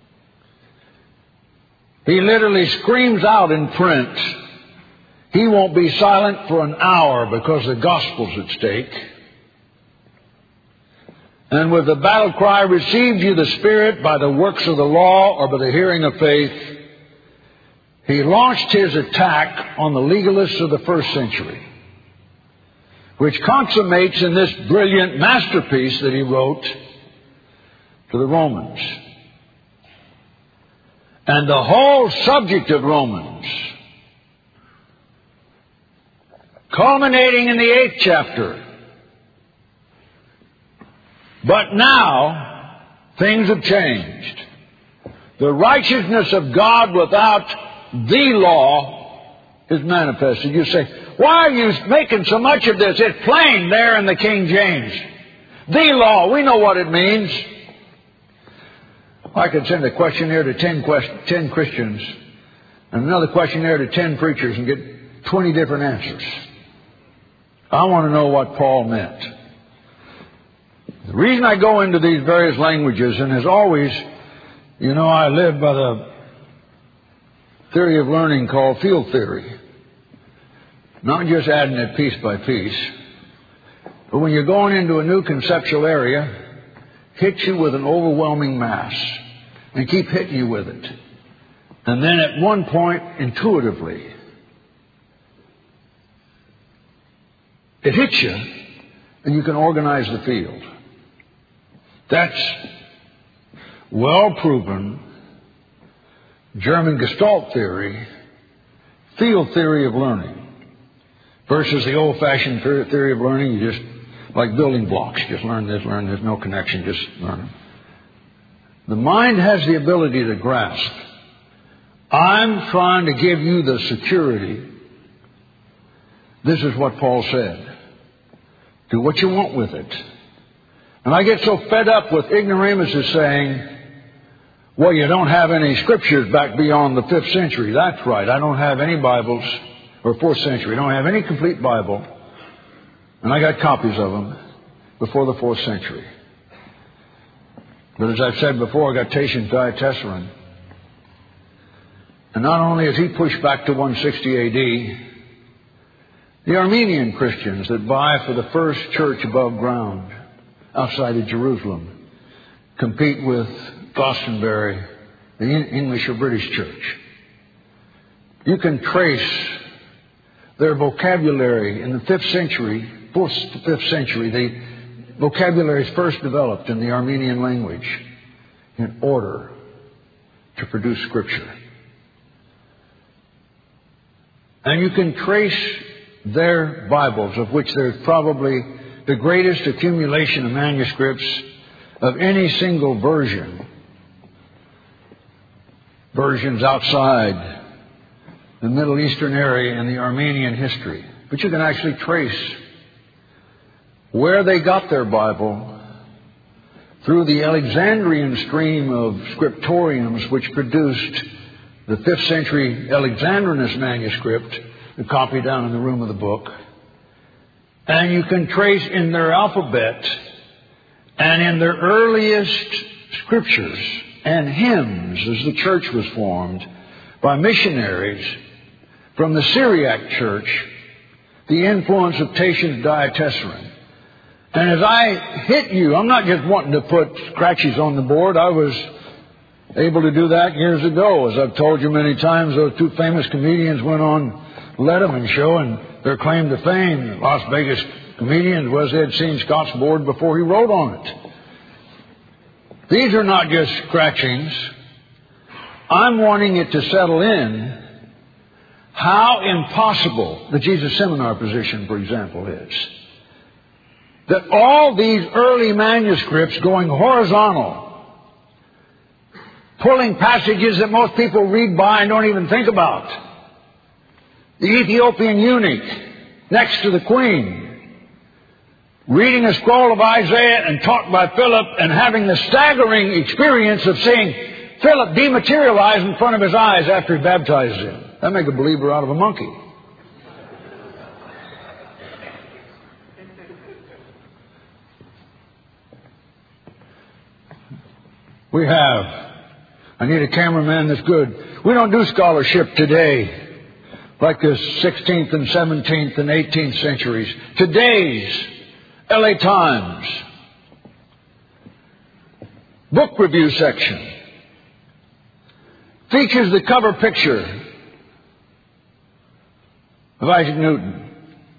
he literally screams out in print, he won't be silent for an hour because the gospel's at stake. And with the battle cry, received you the Spirit by the works of the law or by the hearing of faith, he launched his attack on the legalists of the first century, which consummates in this brilliant masterpiece that he wrote to the Romans. And the whole subject of Romans, culminating in the eighth chapter. But now, things have changed. The righteousness of God without the law is manifested. You say, why are you making so much of this? It's plain there in the King James. The law, we know what it means. I could send a questionnaire to ten, quest- ten Christians and another questionnaire to ten preachers and get twenty different answers. I want to know what Paul meant. The reason I go into these various languages, and as always, you know, I live by the theory of learning called field theory. Not just adding it piece by piece, but when you're going into a new conceptual area, hit you with an overwhelming mass and keep hitting you with it. And then at one point, intuitively, it hits you and you can organize the field. That's well proven German Gestalt theory, field theory of learning, versus the old-fashioned theory of learning, you just, like building blocks, just learn this, learn this, no connection, just learn them. The mind has the ability to grasp. I'm trying to give you the security. This is what Paul said. Do what you want with it. And I get so fed up with ignoramuses saying, well, you don't have any scriptures back beyond the fifth century. That's right. I don't have any Bibles, or fourth century. I don't have any complete Bible. And I got copies of them before the fourth century. But as I've said before, I got Tatian Diatessaron. And not only has he pushed back to one sixty A D, the Armenian Christians that vie for the first church above ground outside of Jerusalem compete with Glastonbury, the English or British church. You can trace their vocabulary in the fifth century, fourth to fifth century. The vocabulary is first developed in the Armenian language in order to produce Scripture. And you can trace their Bibles, of which there's probably the greatest accumulation of manuscripts of any single version. Versions outside the Middle Eastern area in the Armenian history. But you can actually trace where they got their Bible through the Alexandrian stream of scriptoriums which produced the fifth century Alexandrinus manuscript, the copy down in the room of the book. And you can trace in their alphabet and in their earliest scriptures and hymns as the church was formed by missionaries from the Syriac church, the influence of Tatian Diatessaron. And as I hit you, I'm not just wanting to put scratches on the board. I was able to do that years ago. As I've told you many times, those two famous comedians went on Letterman show, and their claim to fame, Las Vegas comedians, was they had seen Scott's board before he wrote on it. These are not just scratchings. I'm wanting it to settle in how impossible the Jesus Seminar position, for example, is. That all these early manuscripts going horizontal, pulling passages that most people read by and don't even think about. The Ethiopian eunuch next to the queen, reading a scroll of Isaiah and taught by Philip and having the staggering experience of seeing Philip dematerialize in front of his eyes after he baptized him. That make a believer out of a monkey. We have. I need a cameraman that's good. We don't do scholarship today like the sixteenth and seventeenth and eighteenth centuries. Today's L A Times book review section features the cover picture of Isaac Newton.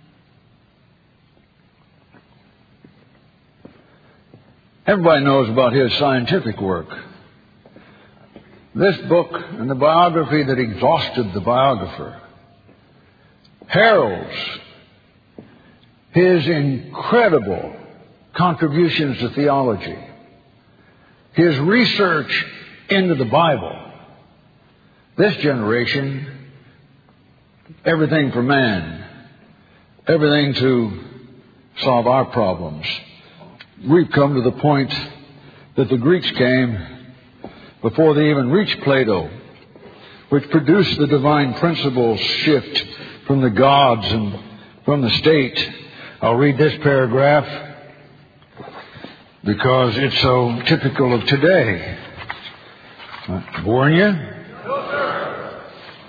Everybody knows about his scientific work. This book and the biography that exhausted the biographer heralds his incredible contributions to theology, his research into the Bible. This generation, everything for man, everything to solve our problems. We've come to the point that the Greeks came before they even reached Plato, which produced the divine principles shift from the gods and from the state. I'll read this paragraph because it's so typical of today. Boring you? No, sir.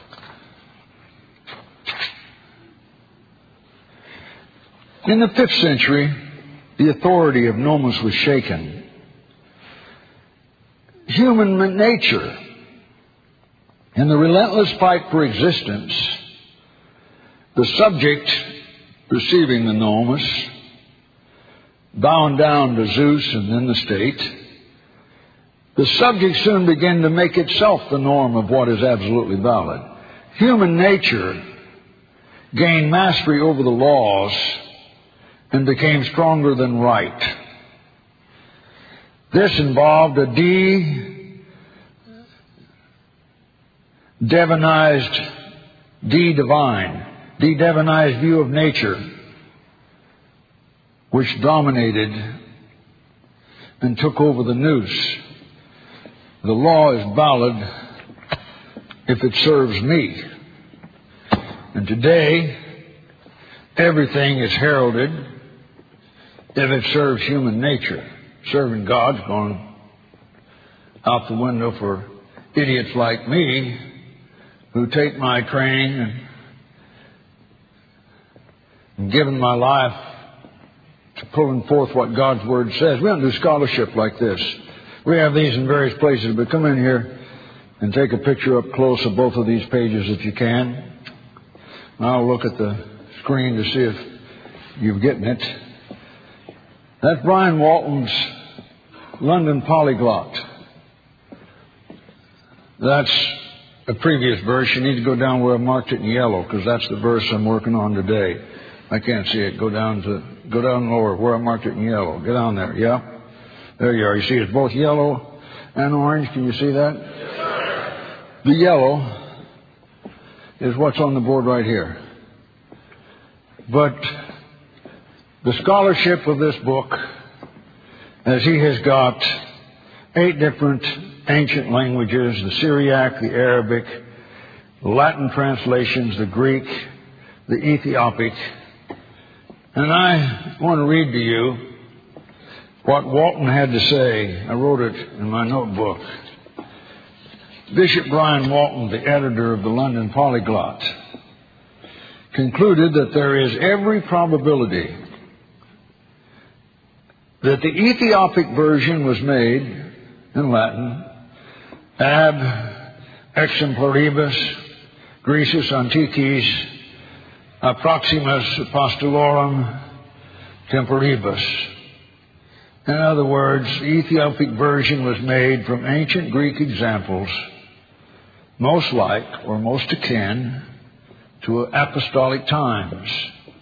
In the fifth century, the authority of Nomos was shaken. Human nature, in the relentless fight for existence, the subject receiving the Nomos, bound down to Zeus and then the state, the subject soon began to make itself the norm of what is absolutely valid. Human nature gained mastery over the laws and became stronger than right. This involved a de divinized, de-divine, de-divinized view of nature, which dominated and took over the noose. The law is valid if it serves me. And today, everything is heralded if it serves human nature. Serving God's going out the window for idiots like me who take my training and, and given my life to pulling forth what God's Word says. We don't do scholarship like this. We have these in various places, but come in here and take a picture up close of both of these pages if you can. I'll look at the screen to see if you're getting it. That's Brian Walton's London Polyglot. That's a previous verse. You need to go down where I marked it in yellow, because that's the verse I'm working on today. I can't see it. Go down to go down lower where I marked it in yellow. Get down there. Yeah. There you are. You see it's both yellow and orange. Can you see that? Yes, sir. The yellow is what's on the board right here. But the scholarship of this book, as he has got eight different ancient languages, the Syriac, the Arabic, the Latin translations, the Greek, the Ethiopic. And I want to read to you what Walton had to say. I wrote it in my notebook. Bishop Brian Walton, the editor of the London Polyglot, concluded that there is every probability that the Ethiopic version was made in Latin ab exemplaribus Grecis antiquis approximus apostolorum temporibus. In other words, the Ethiopic version was made from ancient Greek examples, most like or most akin to apostolic times.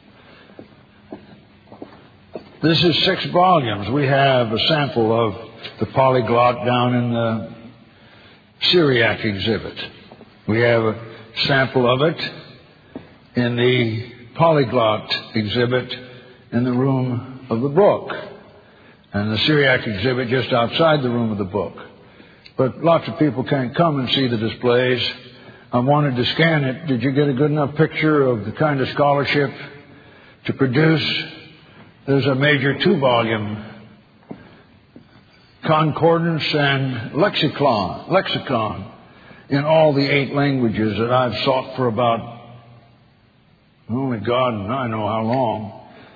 This is six volumes. We have a sample of the polyglot down in the Syriac exhibit. We have a sample of it in the polyglot exhibit in the room of the book, and the Syriac exhibit just outside the room of the book. But lots of people can't come and see the displays. I wanted to scan it. Did you get a good enough picture of the kind of scholarship to produce? There's a major two-volume concordance and lexicon, lexicon in all the eight languages that I've sought for about, only God and I know how long.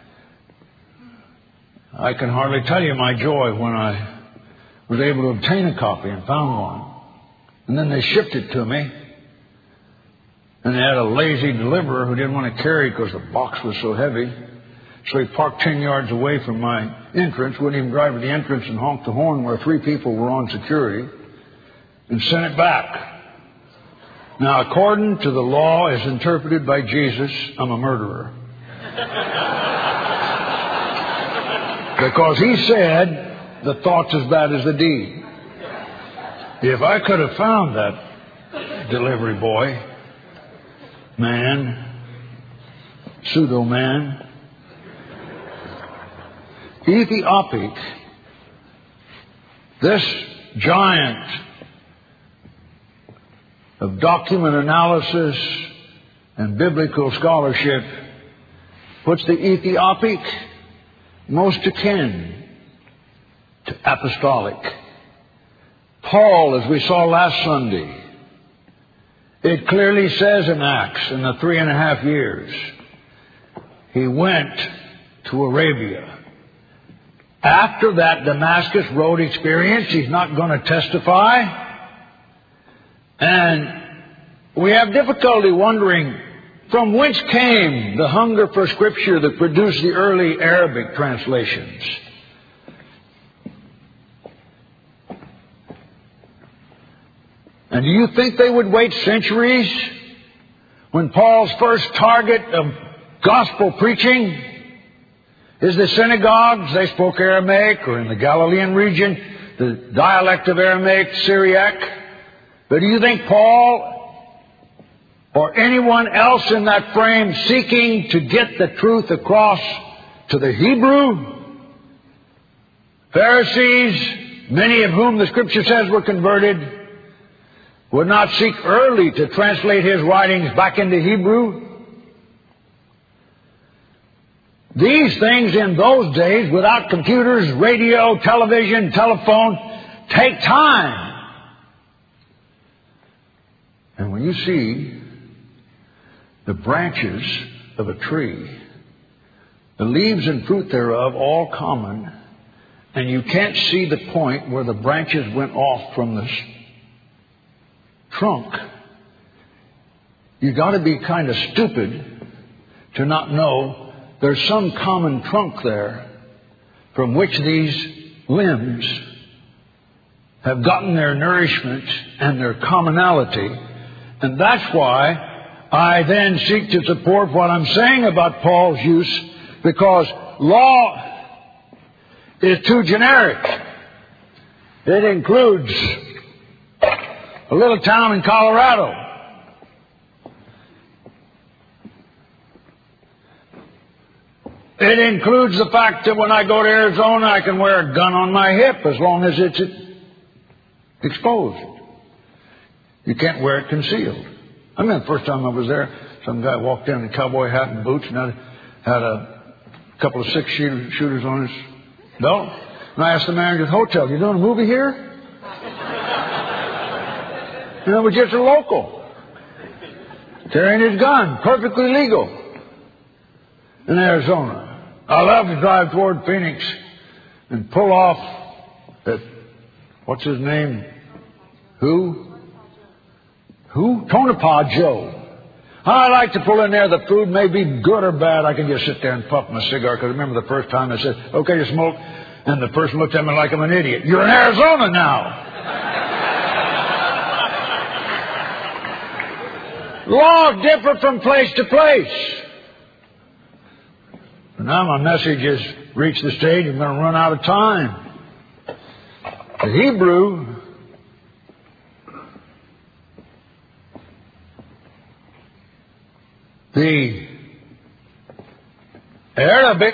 I can hardly tell you my joy when I was able to obtain a copy and found one. And then they shipped it to me. And they had a lazy deliverer who didn't want to carry it because the box was so heavy. So he parked ten yards away from my entrance, wouldn't even drive to the entrance and honk the horn where three people were on security, and sent it back. Now, according to the law as interpreted by Jesus, I'm a murderer. Because he said, the thought's as bad as the deed. If I could have found that delivery boy, man, pseudo-man, Ethiopic, this giant of document analysis and biblical scholarship puts the Ethiopic most akin to apostolic. Paul, as we saw last Sunday, it clearly says in Acts, in the three and a half years, he went to Arabia. After that Damascus Road experience, he's not going to testify. And we have difficulty wondering from whence came the hunger for Scripture that produced the early Arabic translations. And do you think they would wait centuries when Paul's first target of gospel preaching is the synagogues? They spoke Aramaic, or in the Galilean region, the dialect of Aramaic, Syriac. But do you think Paul or anyone else in that frame seeking to get the truth across to the Hebrew, Pharisees, many of whom the Scripture says were converted, would not seek early to translate his writings back into Hebrew? These things in those days, without computers, radio, television, telephone, take time. when you see the branches of a tree, the leaves and fruit thereof all common, and you can't see the point where the branches went off from the trunk, you got to be kind of stupid to not know there's some common trunk there from which these limbs have gotten their nourishment and their commonality. And that's why I then seek to support what I'm saying about Paul's use, because law is too generic. It includes a little town in Colorado. It includes the fact that when I go to Arizona, I can wear a gun on my hip as long as it's exposed. You can't wear it concealed. I mean, the first time I was there, some guy walked in in a cowboy hat and boots and had, had a couple of six-shooter shooters on his belt. And I asked the manager of the hotel, "You doing a movie here?" And it was just a local carrying his gun, perfectly legal, in Arizona. I love to drive toward Phoenix and pull off at, what's his name? Who? Who? Tonopah Joe. I like to pull in there. The food may be good or bad. I can just sit there and puff my cigar. Because I remember the first time I said, "Okay, you smoke?" And the person looked at me like I'm an idiot. "You're in Arizona now." Laws differ from place to place. But now my message has reached the stage. I'm going to run out of time. The Hebrew The Arabic,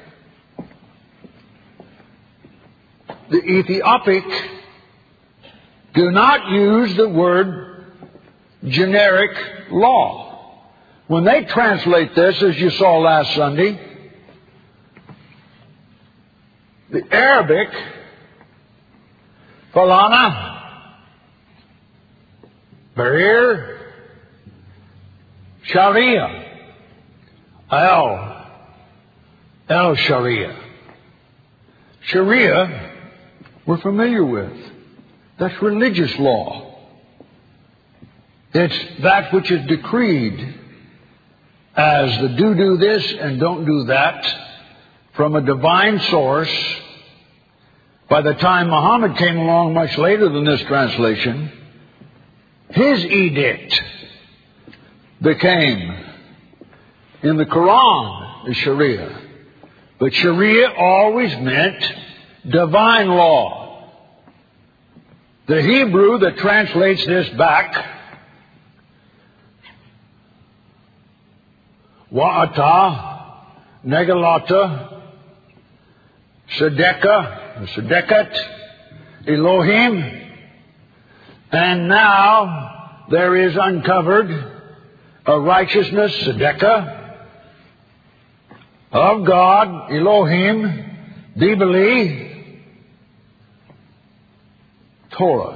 the Ethiopic do not use the word generic law. When they translate this, as you saw last Sunday, the Arabic, Falana, Barir, Sharia, Al, Al Sharia. Sharia, we're familiar with. That's religious law. It's that which is decreed as the do do this and don't do that from a divine source. By the time Muhammad came along much later than this translation, his edict became, in the Quran, the Sharia. But Sharia always meant divine law. The Hebrew that translates this back, Wa'ata, Negalata, Sedekah, Sedekat, Elohim, and now there is uncovered a righteousness, Sedekah, of God, Elohim, Bibli, Torah,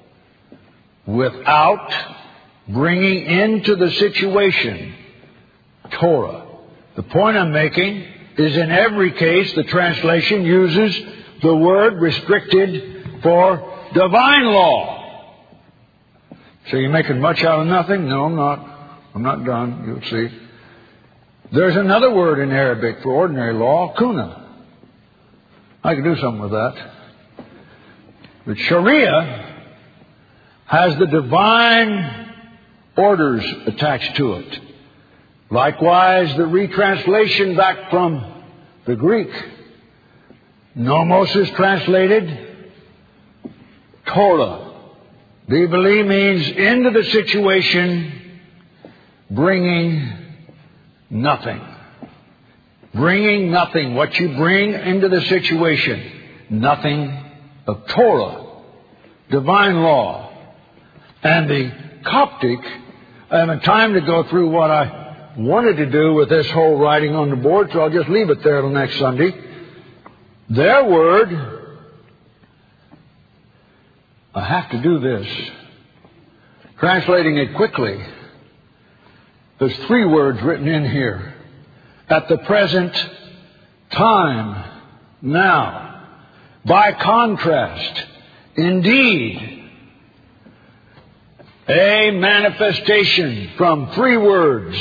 without bringing into the situation Torah. The point I'm making is in every case the translation uses the word restricted for divine law. So you're making much out of nothing? No, I'm not. I'm not done. You'll see. There's another word in Arabic for ordinary law, kuna. I can do something with that. But Sharia has the divine orders attached to it. Likewise, the retranslation back from the Greek. Nomos is translated Torah. Bibli means into the situation, bringing nothing. Bringing nothing. What you bring into the situation. Nothing of Torah. Divine law. And the Coptic, I haven't time to go through what I wanted to do with this whole writing on the board, so I'll just leave it there till next Sunday. Their word, I have to do this, Translating it quickly, there's three words written in here. At the present time, now. By contrast, indeed, a manifestation from three words.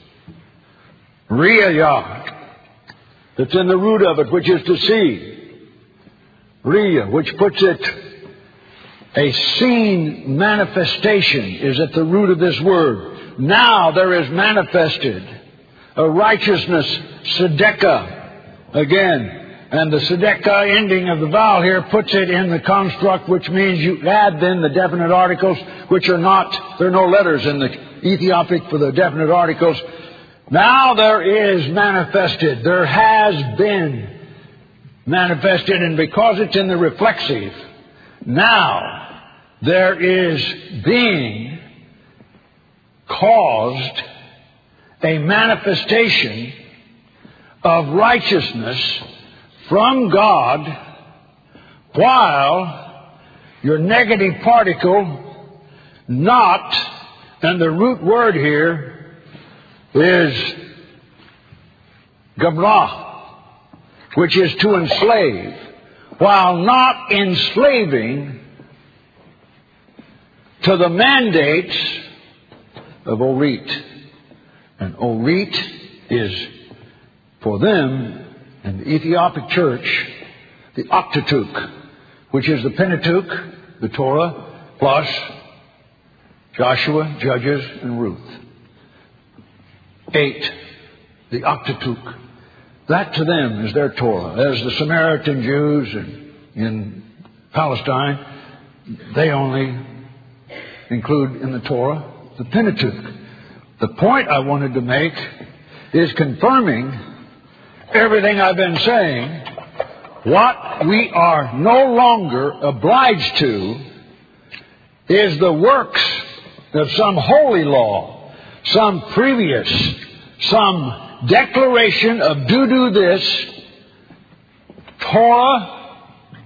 Riyah, that's in the root of it, which is to see. Riyah, which puts it, a seen manifestation is at the root of this word. Now there is manifested a righteousness, tzedekah, again. And the tzedekah ending of the vowel here puts it in the construct, which means you add then the definite articles, which are not, there are no letters in the Ethiopic for the definite articles. Now there is manifested, there has been manifested, and because it's in the reflexive, now there is being caused a manifestation of righteousness from God, while your negative particle, not, and the root word here is gabra, which is to enslave, while not enslaving to the mandates of Orit. And Orit is for them in the Ethiopic church, the Octateuch, which is the Pentateuch, the Torah, plus Joshua, Judges, and Ruth. Eight, the Octateuch. That to them is their Torah. As the Samaritan Jews in, in Palestine, they only include in the Torah the Pentateuch. The point I wanted to make is confirming everything I've been saying. What we are no longer obliged to is the works of some holy law, some previous, some declaration of do do this, Torah,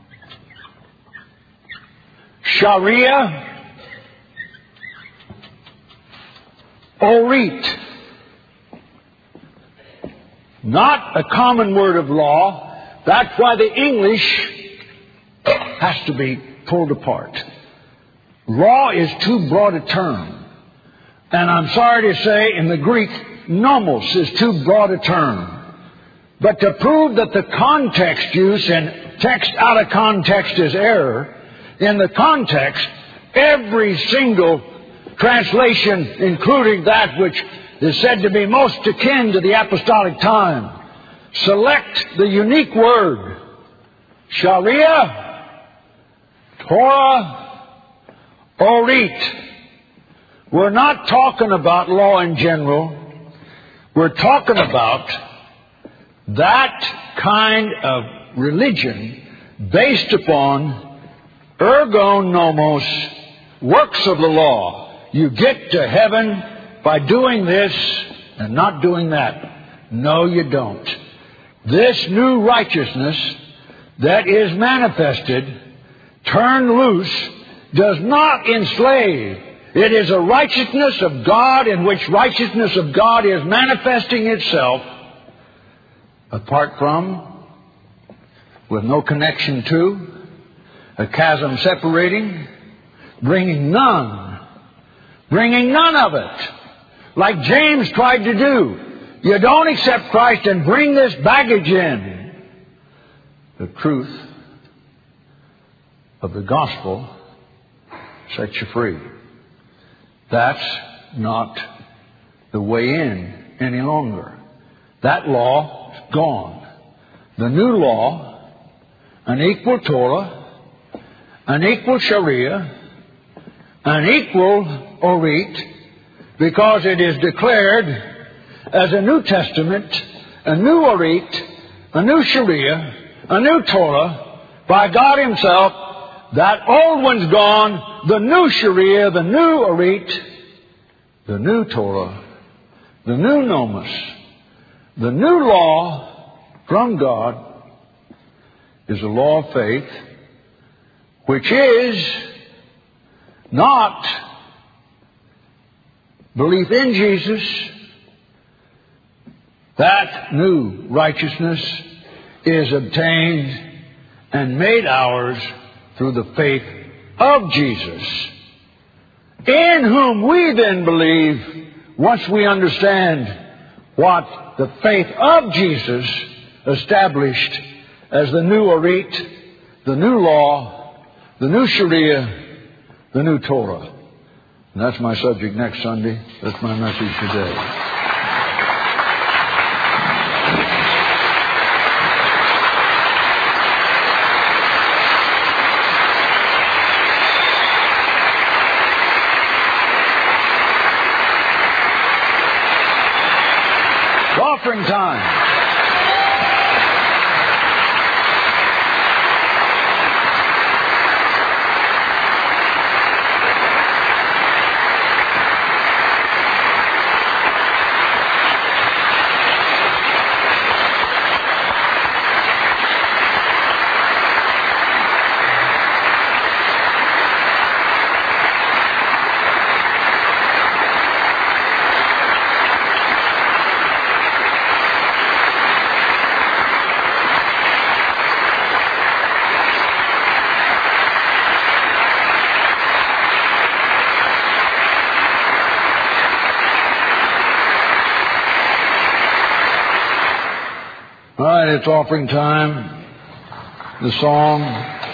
Sharia, Orit. Not a common word of law. That's why the English has to be pulled apart. Law is too broad a term. And I'm sorry to say, in the Greek, nomos is too broad a term. But to prove that the context use and text out of context is error, in the context, every single translation, including that which is said to be most akin to the apostolic time, select the unique word, Sharia, Torah, Orit. We're not talking about law in general. We're talking about that kind of religion based upon ergo nomos, works of the law. You get to heaven by doing this and not doing that. No, you don't. This new righteousness that is manifested, turned loose, does not enslave. It is a righteousness of God in which righteousness of God is manifesting itself apart from, with no connection to, a chasm separating, bringing none, bringing none of it. Like James tried to do. You don't accept Christ and bring this baggage in. The truth of the gospel sets you free. That's not the way in any longer. That law is gone. The new law, an equal Torah, an equal Sharia, an equal Orit, because it is declared as a New Testament, a new Orit, a new Sharia, a new Torah, by God Himself. That old one's gone, the new Sharia, the new Orit, the new Torah, the new Nomos, the new law from God is a law of faith, which is not belief in Jesus, that new righteousness is obtained and made ours through the faith of Jesus, in whom we then believe once we understand what the faith of Jesus established as the new Orit, the new law, the new Sharia, the new Torah. And that's my subject next Sunday. That's my message today. Offering time. All right, it's offering time. The song.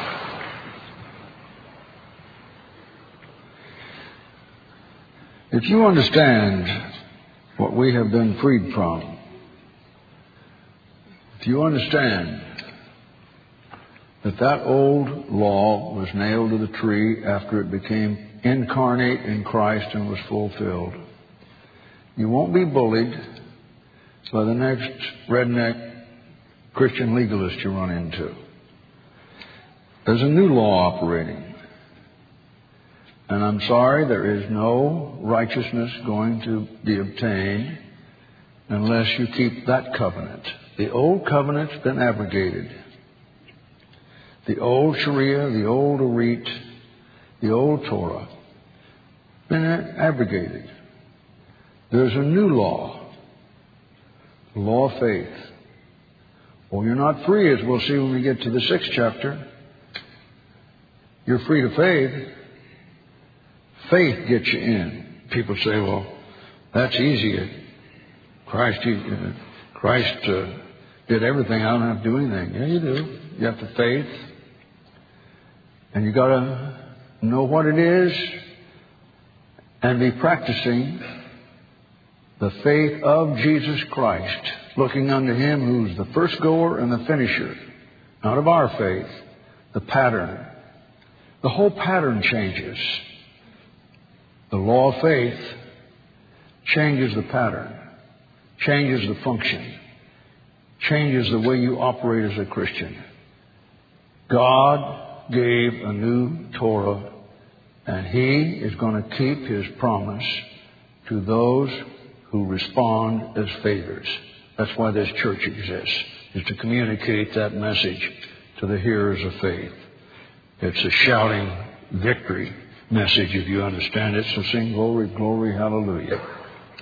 If you understand what we have been freed from, if you understand that that old law was nailed to the tree after it became incarnate in Christ and was fulfilled, you won't be bullied by the next redneck Christian legalist you run into. There's a new law operating. And I'm sorry, there is no righteousness going to be obtained unless you keep that covenant. The old covenant's been abrogated. The old Sharia, the old Orit, the old Torah, been abrogated. There's a new law, the law of faith. Well, you're not free, as we'll see when we get to the sixth chapter. You're free to faith. Faith gets you in. People say, well, that's easy. Christ, you, Christ uh, did everything. I don't have to do anything. Yeah, you do. You have to faith. And you got to know what it is and be practicing the faith of Jesus Christ, looking unto Him who's the first goer and the finisher, not of our faith, the pattern. The whole pattern changes. The law of faith changes the pattern, changes the function, changes the way you operate as a Christian. God gave a new Torah, and He is going to keep His promise to those who respond as favors. That's why this church exists, is to communicate that message to the hearers of faith. It's a shouting victory message, if you understand it. So sing glory, glory, hallelujah.